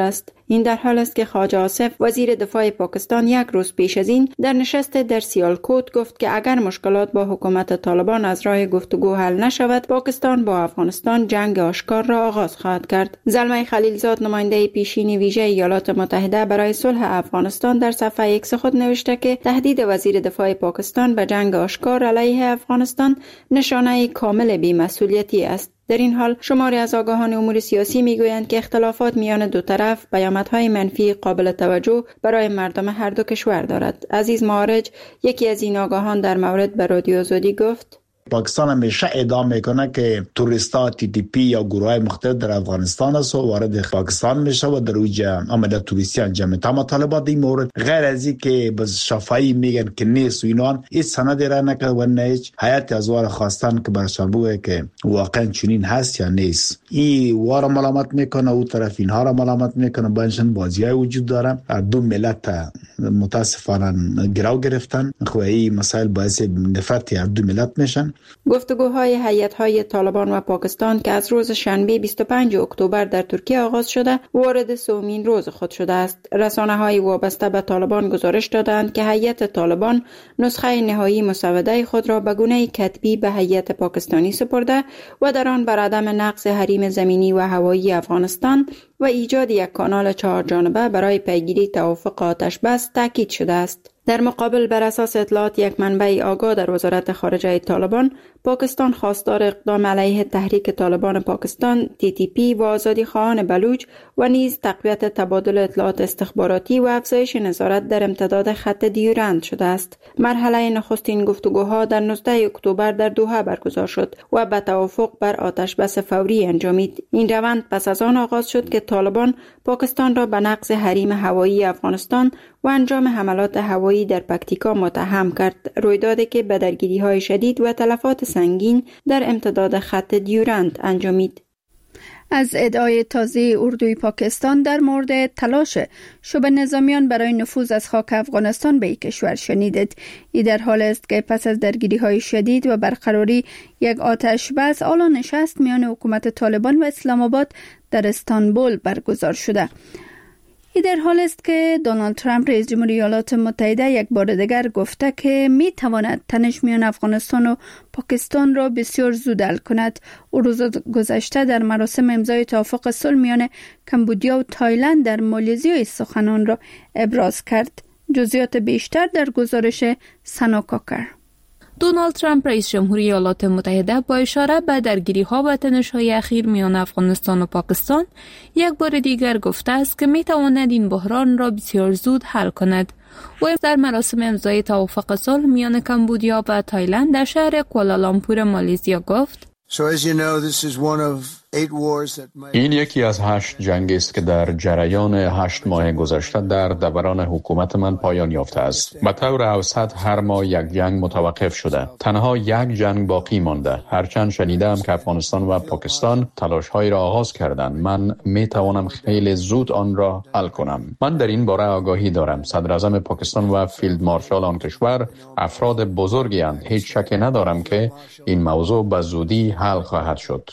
این در حال است که خواجه آصف وزیر دفاع پاکستان یک روز پیش از این در نشست در سیالکوت گفت که اگر مشکلات با حکومت طالبان از راه گفتگو حل نشود، پاکستان با افغانستان جنگ آشکار را آغاز خواهد کرد. زلمه خلیلزاد نماینده پیشین ویژه ایالات متحده برای صلح افغانستان در صفحه ایکس خود نوشته که تهدید وزیر دفاع پاکستان به جنگ آشکار علیه افغانستان نشانه کامل بی‌مسئولیتی است. در این حال شماری از آگاهان امور سیاسی میگویند که اختلافات میان دو طرف پیامدهای منفی قابل توجه برای مردم هر دو کشور دارد. عزیز معارج، یکی از این آگاهان، در مورد به رادیو آزادی گفت: پاکستان همیشه ادعا میکنه که توریستا تی تی پی یا گروهای مختلف در افغانستان است و وارد پاکستان میشه و در اوجا عملیات توریستی انجام میده. مطالبات این مورد غیر از این که بس شفاهی میگن که نیست و اینان هیچ سندی را نکرد و نه هیچ هیئت ازوار خواستن که برشان بگه که واقعا چنین هست یا نیست. این وارا ملامت میکنه، او طرف اینها را ملامت میکنه. بنشن بازیای وجود داره. دو ملت متاسفانه گرو گرفتن. خو این مسائل باعث نفرت هر دو ملت میشن. گفتگوهای هیئت‌های طالبان و پاکستان که از روز شنبه بیست و پنجم اکتبر در ترکیه آغاز شده، وارد سومین روز خود شده است. رسانه‌های وابسته به طالبان گزارش دادند که هیئت طالبان نسخه نهایی مسوده خود را به گونه کتبی به هیئت پاکستانی سپرده و در آن بر عدم نقض حریم زمینی و هوایی افغانستان و ایجاد یک کانال چهار جانبه برای پیگیری توافق آتش بس تاکید شده است. در مقابل، بر اساس اطلاعات یک منبع آگاه در وزارت خارجه طالبان، پاکستان خواستار اقدام علیه تحریک طالبان پاکستان تی تی پی و آزادی خواهان بلوچ و نیز تقویت تبادل اطلاعات استخباراتی و افزایش نظارت در امتداد خط دیورند شده است. مرحله نخستین گفتگوها در نوزدهم اکتبر در دوحه برگزار شد و به توافق بر آتش بس فوری انجامید. این روند پس از آن آغاز شد که طالبان پاکستان را به نقض حریم هوایی افغانستان و انجام حملات هوایی در پکتیکا متهم کرد، رویدادی که به درگیری‌های شدید و تلفات سنگین در امتداد خط دیورند انجامید. از ادعای تازه اردوی پاکستان در مورد تلاش شبه نظامیان برای نفوذ از خاک افغانستان به این کشور شنیدید. این در حال است که پس از درگیری‌های شدید و برقراری یک آتش بس آلا نشست میان حکومت طالبان و اسلام آباد در استانبول برگزار شده. این در حال است که دونالد ترامپ رئیس جمهوری ایالات متحده یک بار دیگر گفته که می تواند تنش میان افغانستان و پاکستان را بسیار زود حل کند. او روز گذشته در مراسم امضای توافق صلح میان کمبودیا و تایلند در مالزی سخنان را ابراز کرد. جزئیات بیشتر در گزارش سنا کاکر. دونالد ترامپ رئیس جمهوری ایالات متحده با اشاره به درگیری‌ها و تنش‌های اخیر میان افغانستان و پاکستان یک بار دیگر گفته است که می‌تواند این بحران را بسیار زود حل کند. او در مراسم امضای توافق صلح میان کمبودیا و تایلند در شهر کوالالامپور مالزی گفت: این یکی از هشت جنگ است که در جریان هشت ماه گذشته در دوران حکومت من پایان یافته است. به طور اوسط هر ماه یک جنگ متوقف شده. تنها یک جنگ باقی مانده. هرچند شنیدم که افغانستان و پاکستان تلاش‌هایی را آغاز کردند، من می توانم خیلی زود آن را حل کنم. من در این باره آگاهی دارم. صدر اعظم پاکستان و فیلد مارشال آن کشور افراد بزرگی اند. هیچ شکی ندارم که این موضوع به زودی حل خواهد شد.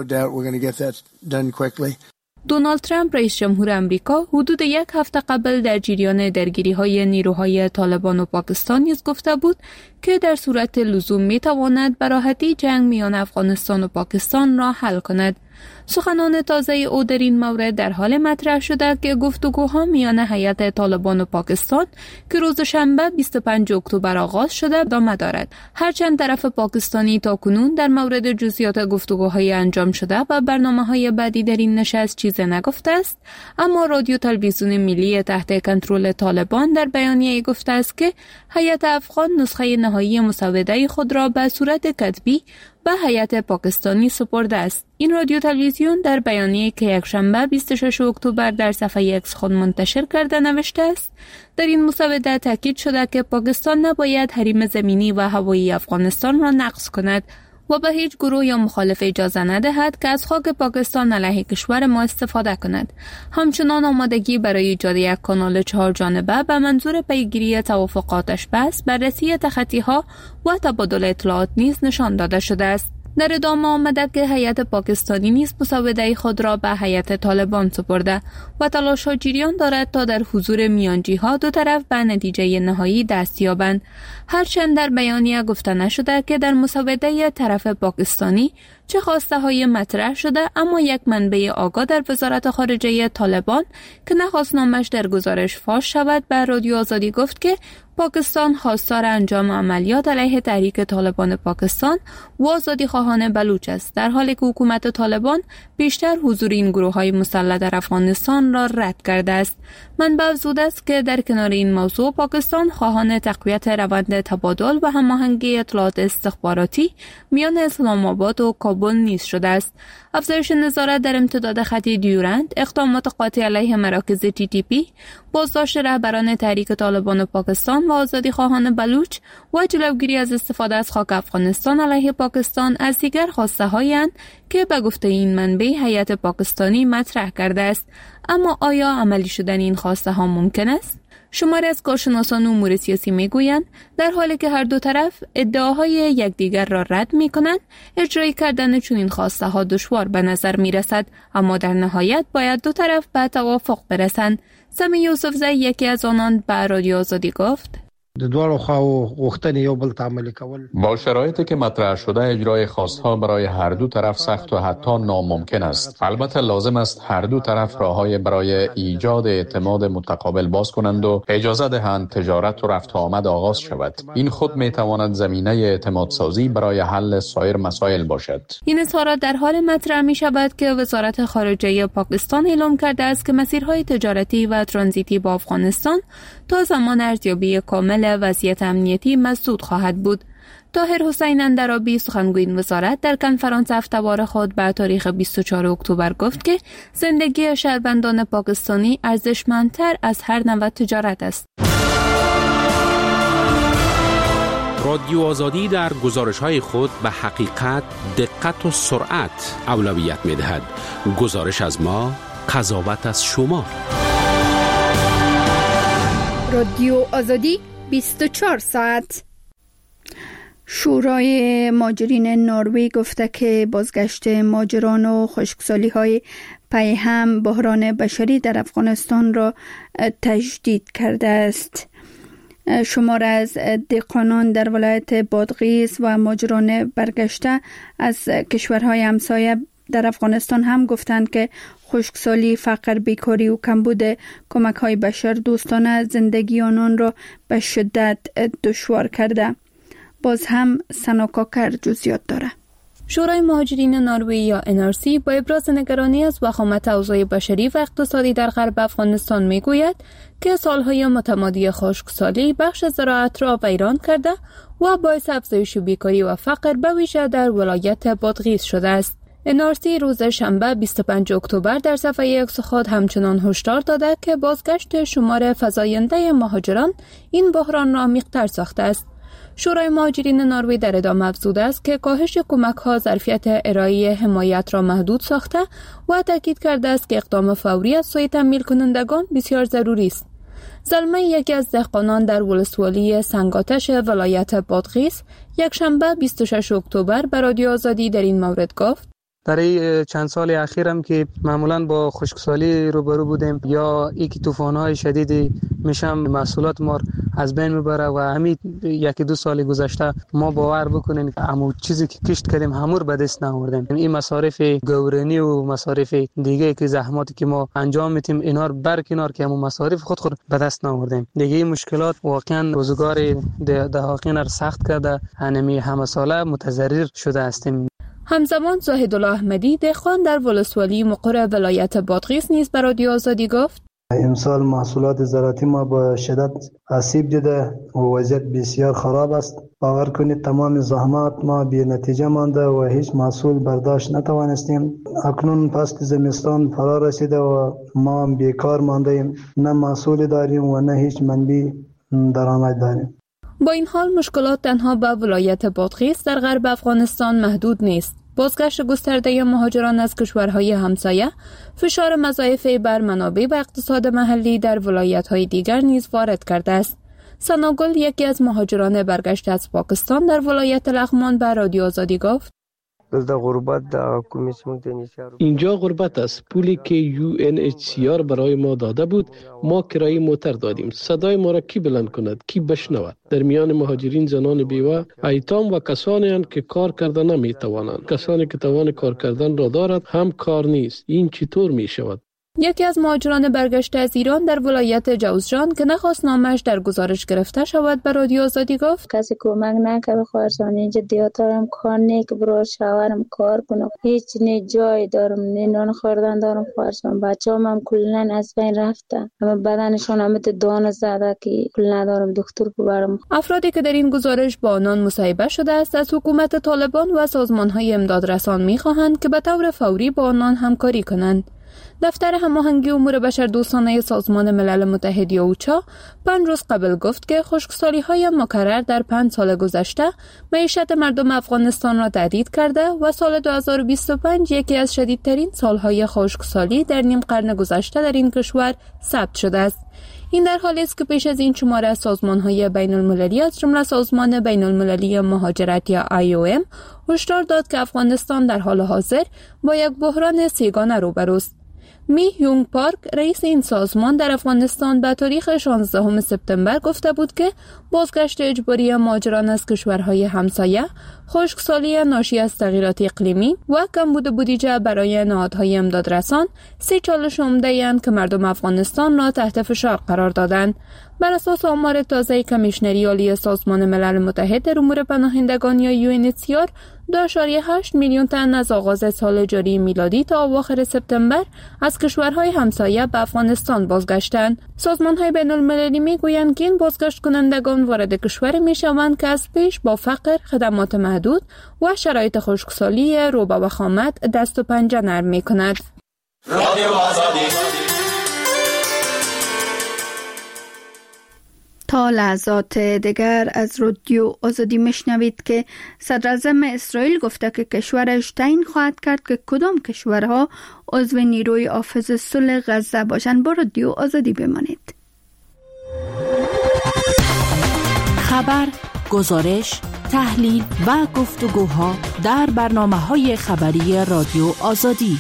دونالد ترامپ رئیس جمهور امریکا حدود یک هفته قبل در جریان درگیری‌های نیروهای طالبان و پاکستان نیز گفته بود که در صورت لزوم می‌تواند به راحتی جنگ میان افغانستان و پاکستان را حل کند. سخنان تازه او در این مورد در حال مطرح شده که گفتگوها میان هیئت طالبان و پاکستان که روز شنبه بیست و پنجم اکتبر آغاز شده ادامه دارد. هرچند طرف پاکستانی تاکنون در مورد جزئیات گفتگوهای انجام شده و برنامه‌های بعدی در این نشست چیزی نگفته است، اما رادیو تلویزیون ملی تحت کنترل طالبان در بیانیه گفته است که هیئت افغان نسخه نهایی مسوده خود را به صورت کتبی به هیئت پاکستانی سپرده است. این رادیو تلویزیون در بیانیه‌ای که یکشنبه بیست و ششم اکتبر در صفحه ایکس خود منتشر کرده نوشته است: در این مسوده تاکید شده که پاکستان نباید حریم زمینی و هوایی افغانستان را نقض کند و به هیچ گروه یا مخالف اجازه ندهد که از خاک پاکستان علیه کشور ما استفاده کند. همچنان آمادگی برای ایجاد یک کانال چهار جانبه به منظور پیگیری توافق آتش بس، بررسی تخطی‌ها و تبادل اطلاعات نیز نشان داده شده است. در ادامه آمده که هیئت پاکستانی نیز مسوده خود را به هیئت طالبان سپرده و تلاش‌ها جریان دارد تا در حضور میانجی‌ها دو طرف به نتیجه نهایی دست یابند. هرچند در بیانیه گفته نشده که در مسوده طرف پاکستانی چه خواسته های مطرح شده، اما یک منبع آگاه در وزارت خارجه طالبان که نخواست نامش در گزارش فاش شود به رادیو آزادی گفت که پاکستان خواستار انجام عملیات علیه تحریک طالبان پاکستان و آزادی خواهان بلوچ است، در حالی که حکومت طالبان بیشتر حضور این گروه های مسلح در افغانستان را رد کرده است. منبع افزود است که در کنار این موضوع پاکستان خواهان تقویت روند تبادل و هماهنگی اطلاعات استخباراتی میان اسلام آباد و کابل نیز شده است. افزایش نظارت در امتداد خط دیورند، اقدامات قاطع علیه مراکز تی تی پی، بازداشت رهبران تحریک طالبان پاکستان و آزادی خواهان بلوچ و جلوگیری از استفاده از خاک افغانستان علیه پاکستان از دیگر خواسته هایند که به گفته این منبع هیئت پاکستانی مطرح کرده است. اما آیا عملی شدن این خواسته ها ممکن است؟ شماری از کارشناسان امور سیاسی میگویند در حالی که هر دو طرف ادعاهای یکدیگر را رد میکنند، اجرای کردن چنین خواسته ها دشوار به نظر میرسد، اما در نهایت باید دو طرف به توافق برسند. سمی یوسفزی یکی از آنان به رادیو آزادی گفت: د دوه خواو غوښتنې یو بل ته عملي کول با شرایطی که مطرح شده اجرای خواستها برای هر دو طرف سخت و حتی ناممکن است. البته لازم است هر دو طرف راههای برای ایجاد اعتماد متقابل باز کنند و اجازه دهند تجارت و رفت و آمد آغاز شود. این خود می تواند زمینه اعتماد سازی برای حل سایر مسائل باشد. این اظهارات در حال مطرح می شود که وزارت خارجه پاکستان اعلام کرده است که مسیرهای تجارتی و ترانزیتی با افغانستان تا زمان ارزیابی کامل وضعیت امنیتی مسدود خواهد بود. طاهر حسین اندرابی سخنگوی این وزارت در کنفرانس هفته‌وار خود به تاریخ بیست و چهارم اکتبر گفت که زندگی شهروندان پاکستانی ارزشمندتر از هر نوع تجارت است. رادیو آزادی در گزارش‌های خود به حقیقت، دقت و سرعت اولویت می‌دهد. گزارش از ما، قضاوت از شما. رادیو آزادی بیست و چهار ساعت. شورای مهاجرین نروژ گفته که بازگشت مهاجران و خشکسالی‌های پی هم بحران بشری در افغانستان را تجدید کرده است. شمار از دهقانان در ولایت بادغیس و مهاجران برگشته از کشورهای همسایه در افغانستان هم گفتند که خشکسالی، فقر، بیکاری و کمبود کمک‌های بشر دوستانه زندگی آنان را به شدت دشوار کرده. باز هم سناکاکر جزئیات داره. شورای مهاجرین نروژ یا ان آر سی با ابراز نگرانی از وخامت اوضاع بشری و اقتصادی در غرب افغانستان میگوید که سالهای متمادی خشکسالی بخش زراعت را ویران کرده و باعث افزایش بیکاری و فقر به ویژه در ولایت بادغیس شده است. ان آر سی روز شنبه بیست و پنجم اکتبر در صفحه اکس خود همچنان هشدار داده که بازگشت شمار فزاینده مهاجران این بحران را عمیق‌تر ساخته است. شورای مهاجرین نروژ در ادامه افزوده است که کاهش کمک‌ها ظرفیت ارائه حمایت را محدود ساخته و تاکید کرده است که اقدام فوری از سوی تمویل کنندگان بسیار ضروری است. زلمه یکی از دهقانان در ولسوالی سنگاتش ولایت بادغیس یک شنبه بیست و ششم اکتبر به رادیو آزادی در این مورد گفت: در این چند سال اخیرم که معمولاً با خشکسالی روبرو بودیم یا یکی طوفان‌های شدیدی میشم محصولات ما از بین میبره و همین یکی دو سال گذشته ما باور بکنین همون چیزی که کشت کردیم همور به دست نآوردیم. این مصارف گورنی و مصارف دیگه که زحماتی که ما انجام میدیم اینا رو برکنار که همون مصارف خود خود به دست نآوردیم. دیگه این مشکلات واقعا روزگار دهقان را سخت کرده، همین همه ساله متضرر شده هستیم. همزمان زاهدالله احمدی دهقان در ولسوالی مقر ولایت بادغیس نیز به رادیو آزادی گفت: امسال محصولات زراعتی ما با شدت آسیب دیده و وضعیت بسیار خراب است. باور کنید تمام زحمات ما بی نتیجه مانده و هیچ محصول برداشت نتوانستیم. اکنون فصل زمستان فرا رسیده و ما بیکار مانده ایم، نه محصول داریم و نه هیچ منبع درآمد داریم. با این حال مشکلات تنها به ولایت بادغیس در غرب افغانستان محدود نیست. بازگشت گسترده مهاجران از کشورهای همسایه فشار مضاعفی بر منابع و اقتصاد محلی در ولایت‌های دیگر نیز وارد کرده است. سناگل یکی از مهاجران برگشته از پاکستان در ولایت لغمان به رادیو آزادی گفت: دلته غربت د کومې سیمه دنیسیار اینجا غربت است. پولی که یو ان اچ سی آر برای ما داده بود ما کرایه موتر دادیم. صدای ما را کی بلند کند، کی بشنود؟ در میان مهاجرین زنان بیوه، ایتام و کسانی اند که کار کردن نمی توانند. کسانی که توان کار کردن را دارد هم کار نیست. این چطور می شود؟ یکی از مهاجران برگشته از ایران در ولایت جوزجان که نخواست نامش در گزارش گرفته شود به رادیو آزادی گفت کسی کمک نکرد. خواهرشان اینجا دیاتارم کار نیک برو شوهرم کار کنم، هیچ نه جای دارم نه نان خوردن دارم. خواهرشان بچه‌ام هم کلا از بین رفته، اما بدنشون هم دان زده که کلا ندارم دکتر ببرم. افرادی که در این گزارش با آنان مصاحبه شده است از حکومت طالبان و سازمان‌های امدادرسان می‌خواهند که به طور فوری با آنان همکاری کنند. دفتر هماهنگی امور بشردوستانه سازمان ملل متحد یا اوچا پنج روز قبل گفت که خشکسالی‌های مکرر در پنج سال گذشته معیشت مردم افغانستان را تهدید کرده و سال دو هزار و بیست و پنج یکی از شدیدترین سالهای خشکسالی در نیم قرن گذشته در این کشور ثبت شده است. این در حالی است که پیش از این شماره از سازمان‌های بین‌المللی از جمله سازمان بین‌المللی مهاجرت یا آی او ام هشدار داد که افغانستان در حال حاضر با یک بحران سیگانه روبروست. می یونگ پارک رئیس این سازمان در افغانستان به تاریخ شانزدهم سپتامبر گفته بود که بازگشت اجباری مهاجران از کشورهای همسایه، خشکسالی ناشی از تغییرات اقلیمی و کمبود بودجه برای نهادهای امدادرسان سه چالش عمده اند که مردم افغانستان را تحت فشار قرار دادند. بر اساس آمار تازه کمیشنری عالی سازمان ملل متحد در امور پناهندگان یا یو ان اچ سی آر دو ممیز هشت میلیون تن از آغاز سال جاری میلادی تا اواخر سپتامبر از کشورهای همسایه به افغانستان بازگشتند. سازمان‌های بین‌المللی می‌گویند که این بازگشت کنندگان وارد کشور می‌شوند که از پیش با فقر، خدمات محدود و شرایط خشکسالی روبه و خامت دست و پنجه نرم می‌کند. رادیو آزادی. تا لحظات دیگر از رادیو آزادی میشنوید که صدر اعظم اسرائیل گفته که کشورش تعیین خواهد کرد که کدام کشورها عضو نیروی حافظ صلح غزه باشند. با رادیو آزادی بمانید. خبر، گزارش، تحلیل و گفتگوها در برنامه‌های خبری رادیو آزادی.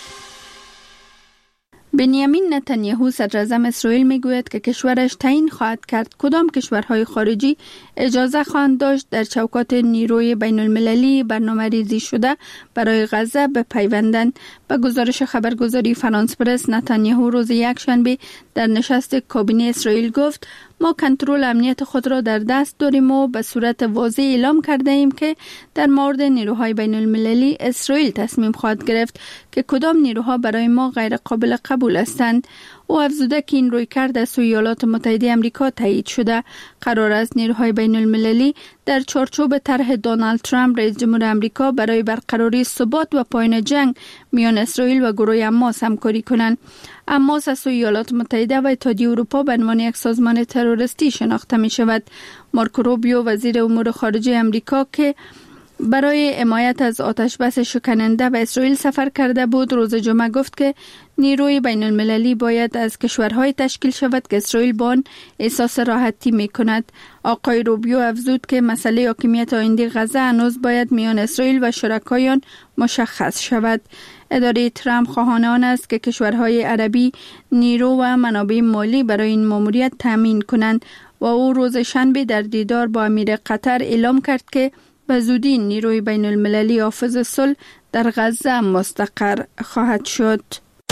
بنیامین نتانیاهو صدر اعظم اسرائیل میگوید که کشورش تعیین خواهد کرد کدام کشورهای خارجی اجازه خواهند داشت در چوکات نیروی بین المللی برنامه ریزی شده برای غزه بپیوندند. به گزارش خبرگزاری فرانس پرس، نتانیاهو روز یکشنبه در نشست کابینه اسرائیل گفت ما کنترل امنیت خود را در دست داریم و به صورت واضح اعلام کرده ایم که در مورد نیروهای بین المللی اسرائیل تصمیم خواهد گرفت که کدام نیروها برای ما غیر قابل قبول هستند. او افزوده که این رویکرد از سوی ایالات متحده آمریکا تایید شده. قرار است نیروهای بین المللی در چارچوب طرح دونالد ترامپ رئیس جمهور آمریکا برای برقراری ثبات و پایان جنگ میان اسرائیل و گروه حماس همکاری کنند. حماس از سوی ایالات متحده و اتحادیه اروپا به عنوان یک سازمان تروریستی شناخته می شود. مارکو روبیو وزیر امور خارجه آمریکا که برای حمایت از آتش بس شکننده به اسرائیل سفر کرده بود، روز جمعه گفت که نیروی بین المللی باید از کشورهای تشکیل شود که اسرائیل با آن احساس راحتی می کند. آقای روبیو افزود که مسئله حاکمیت آینده غزه هنوز باید میان اسرائیل و شرکایان مشخص شود. اداره ترامپ خواهان آن است که کشورهای عربی نیرو و منابع مالی برای این ماموریت تامین کنند و او روز شنبه در دیدار با امیر قطر اعلام کرد که به زودی نیروی بین المللی حافظ صلح در غزه مستقر خواهد شد.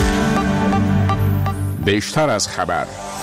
بیشتر از خبر.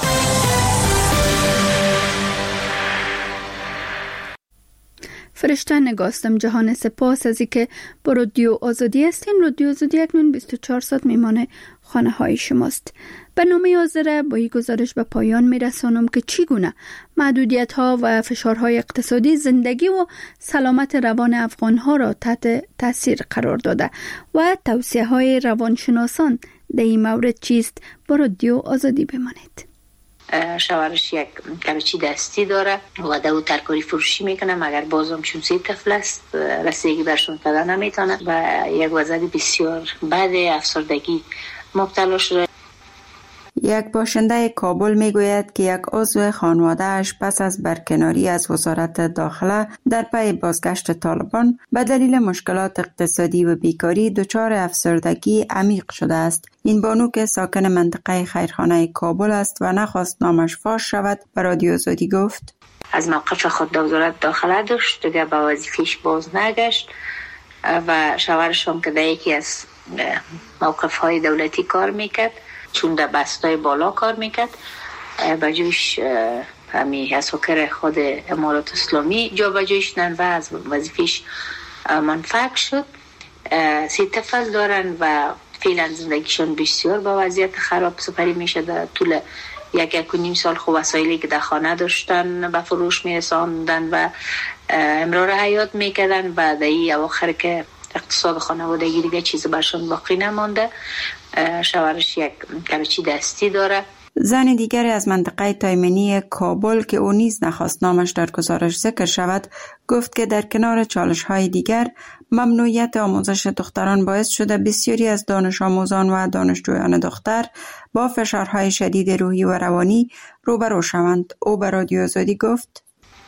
فرشته نگاستم جهان، سپاس از اینکه با رادیو آزادی هستین. رادیو آزادی اکنون بیست و چهار ساعت میمانه خانه های شماست. برنامه حاضره با این گزارش به پایان میرسانم که چگونه محدودیت ها و فشارهای اقتصادی زندگی و سلامت روان افغان ها را تحت تاثیر قرار داده و توصیه های روانشناسان در این مورد چیست. با رادیو آزادی بمانید. شوهرش یک کبچی دستی داره و دو ترکاری فروشی میکنه، مگر بازم چون سه طفل است رسیدگی برشون پیدا نمیتونه و یک وضعیت بسیار بد افسردگی مبتلا شده. یک باشنده کابل میگوید که یک عضو خانواده‌اش پس از برکناری از وزارت داخله در پی بازگشت طالبان به دلیل مشکلات اقتصادی و بیکاری دچار افسردگی عمیق شده است. این بانو که ساکن منطقه خیرخانه کابل است و نخواست نامش فاش شود به رادیو آزادی گفت: از موقف خود در وزارت داخله داشت، دیگه به وظیفه‌اش باز نگشت و شوهرش هم که در یکی از موقف‌های دولتی کار میکرد، چون در بستای بالا کار میکرد، به جوش همی اساکر خود امارات اسلامی جا به جوش نن و از وظیفه‌اش منفعل شد. سی طفل دارن و فعلا زندگیشون بسیار با وضعیت خراب سپری میشه. در طول یک یک و نیم سال خو وسایلی که در خانه داشتن به فروش میرساندن و امرار حیات میکردن و در این اواخر که اقتصاد خانوادگی دیگه چیز برشون باقی نمانده. شوهرش یک کبچی دستی داره. زن دیگری از منطقه تایمنی کابل که او نیز نخواست نامش در گزارش ذکر شود گفت که در کنار چالش‌های دیگر ممنوعیت آموزش دختران باعث شده بسیاری از دانش آموزان و دانشجویان دختر با فشارهای شدید روحی و روانی روبرو شوند. او به رادیو آزادی گفت: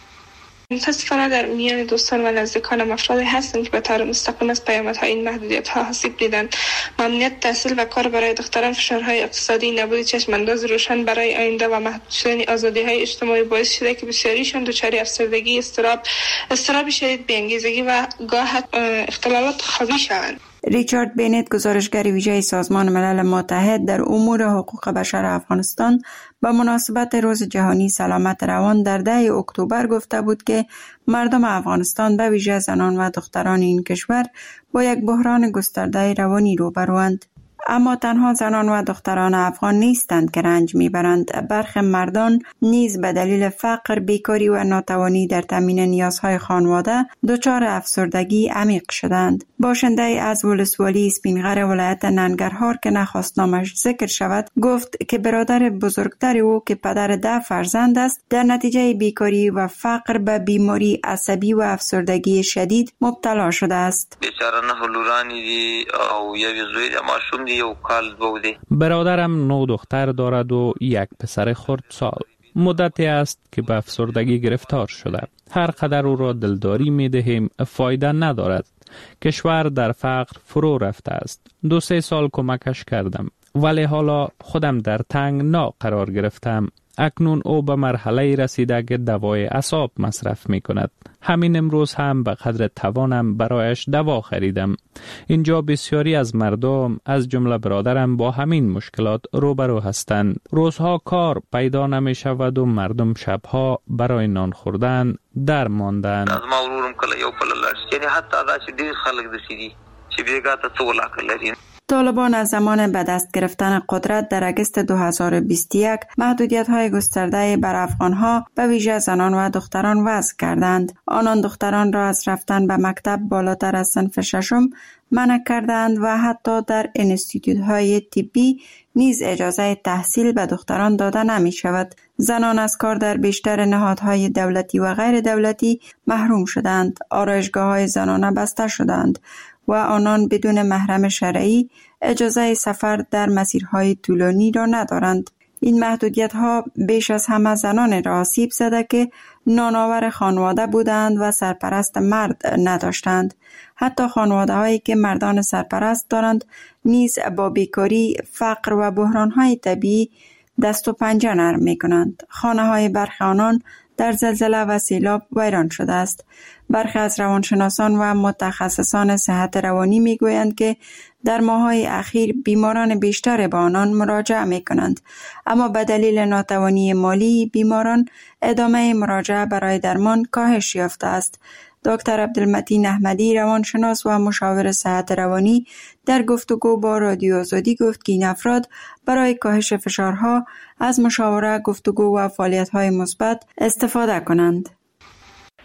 متاسفانه در میان دوستان و نزدیکانم افرادی هستند که به طور مستقیم از پیامدهای این محدودیت‌ها آسیب دیدند. ممنوعیت تحصیل و کار برای دختران، فشارهای اقتصادی، نبود چشم‌انداز روشن برای آینده و محدود شدن آزادی‌های اجتماعی باعث شده که بسیاریشان دچار افسردگی، اضطراب، اضطراب شدید، بی‌انگیزگی و گاه اختلالات خوابی شوند. ریچارد بینت، گزارشگر ویژه سازمان ملل متحد در امور حقوق بشر افغانستان، به مناسبت روز جهانی سلامت روان در ده اکتبر گفته بود که مردم افغانستان به ویژه زنان و دختران این کشور با یک بحران گسترده روانی روبروند. اما تنها زنان و دختران افغان نیستند که رنج میبرند. برخی مردان نیز به دلیل فقر، بیکاری و ناتوانی در تامین نیازهای خانواده دچار افسردگی عمیق شدند. باشنده از ولسوالی اسپینغر ولایت ننگرهار که نخواست نامش ذکر شود گفت که برادر بزرگتر او که پدر ده فرزند است در نتیجه بیکاری و فقر به بیماری عصبی و افسردگی شدید مبتلا شده است. بیچاره نه لورانی دی او یوی زوی ماشوم دی یو کال بودی. برادرم نو دختر دارد و یک پسر خرد سال. مدتی است که به افسردگی گرفتار شده. هر قدر او را دلداری می دهیم فایده ندارد. کشور در فقر فرو رفته است. دو سه سال کمکش کردم ولی حالا خودم در تنگنا قرار گرفتم. اکنون او به مرحله رسیده که دوای اعصاب مصرف می کند. همین امروز هم به قدر توانم برایش دوا خریدم. اینجا بسیاری از مردم از جمله برادرم با همین مشکلات روبرو هستند. روزها کار پیدا نمی شود و مردم شبها برای نان خوردن در ماندن. از ما ورورم کله یو کله لاش یعنی حتی دا چې ډیر خلک دسیدي چې بیګا ته څو ولاکه لري. طالبان از زمان به دست گرفتن قدرت در اگست دو هزار و بیست و یک محدودیت‌های گسترده بر افغان‌ها به ویژه زنان و دختران وضع کردند. آنان دختران را از رفتن به مکتب بالاتر از صنف ششم منع کردند و حتی در انستیتوت‌های طبی نیز اجازه تحصیل به دختران داده نمی شود. زنان از کار در بیشتر نهادهای دولتی و غیر دولتی محروم شدند. آرایشگاه‌های زنانه بسته شدند و آنان بدون محرم شرعی اجازه سفر در مسیرهای طولانی را ندارند. این محدودیت‌ها بیش از همه زنان را آسیب زده که نانآور خانواده بودند و سرپرست مرد نداشتند. حتی خانواده‌هایی که مردان سرپرست دارند نیز با بیکاری، فقر و بحران‌های طبیعی دست و پنجه نرم می‌کنند. خانه‌های برخی آنان در زلزله و سیلاب ویران شده است. برخی از روانشناسان و متخصصان صحت روانی میگویند که در ماه‌های اخیر بیماران بیشتر به آنان مراجعه می‌کنند، اما به دلیل ناتوانی مالی بیماران ادامه مراجعه برای درمان کاهش یافته است. دکتر عبدالمتین احمدی، روانشناس و مشاور صحت روانی، در گفتگو با رادیو آزادی گفت که این افراد برای کاهش فشارها از مشاوره، گفتگو و فعالیت‌های مثبت استفاده کنند.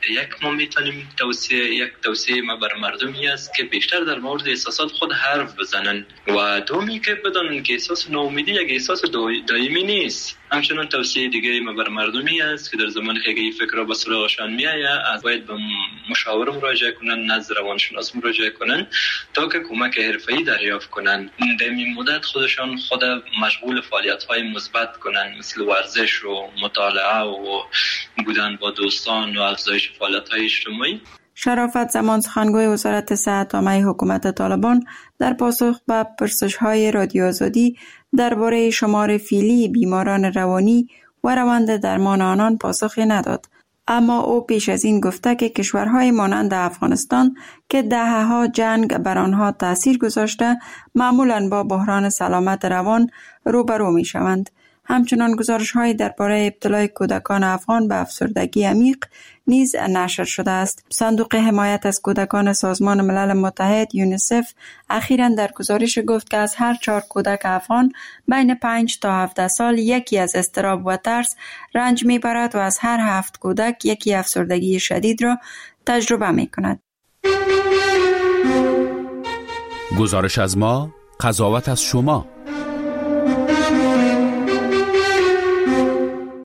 یک ما میتونیم توصیه یک توصیه ما بر مردمی است که بیشتر در مورد احساسات خود حرف بزنن و دومی که بدانن که احساس ناامیدی یک احساس دائمی نیست. همچنان توصیه دیگه ما بر مردمی است که در زمان که این فکر به سراغشان میآید از باید به مشاور مراجعه کنن، نزد روانشناس مراجعه کنن تا که کمک حرفه‌ای دریافت کنن. در این مدت خودشان خود مشغول فعالیت‌های مثبت کنن مثل ورزش و مطالعه و بودن با دوستان و افزایش فعالیت‌های اجتماعی. شرافت زمان سخنگوی وزارت صحت عامه حکومت طالبان در پاسخ به پرسش‌های رادیو آزادی درباره شمار فعلی بیماران روانی و روند درمان آنان پاسخی نداد. اما او پیش از این گفته که کشورهای مانند افغانستان که دهه‌ها جنگ بر آنها تأثیر گذاشته معمولاً با بحران سلامت روان روبرو می شوند. همچنان گزارش‌های درباره ابتلای کودکان افغان به افسردگی عمیق نیز نشر شده است. صندوق حمایت از کودکان سازمان ملل متحد یونیسف اخیراً در گزارش گفت که از هر چهار کودک افغان بین پنج تا هفده سال یکی از اضطراب و ترس رنج می‌برد و از هر هفت کودک یکی افسردگی شدید را تجربه می‌کند. گزارش از ما، قضاوت از شما.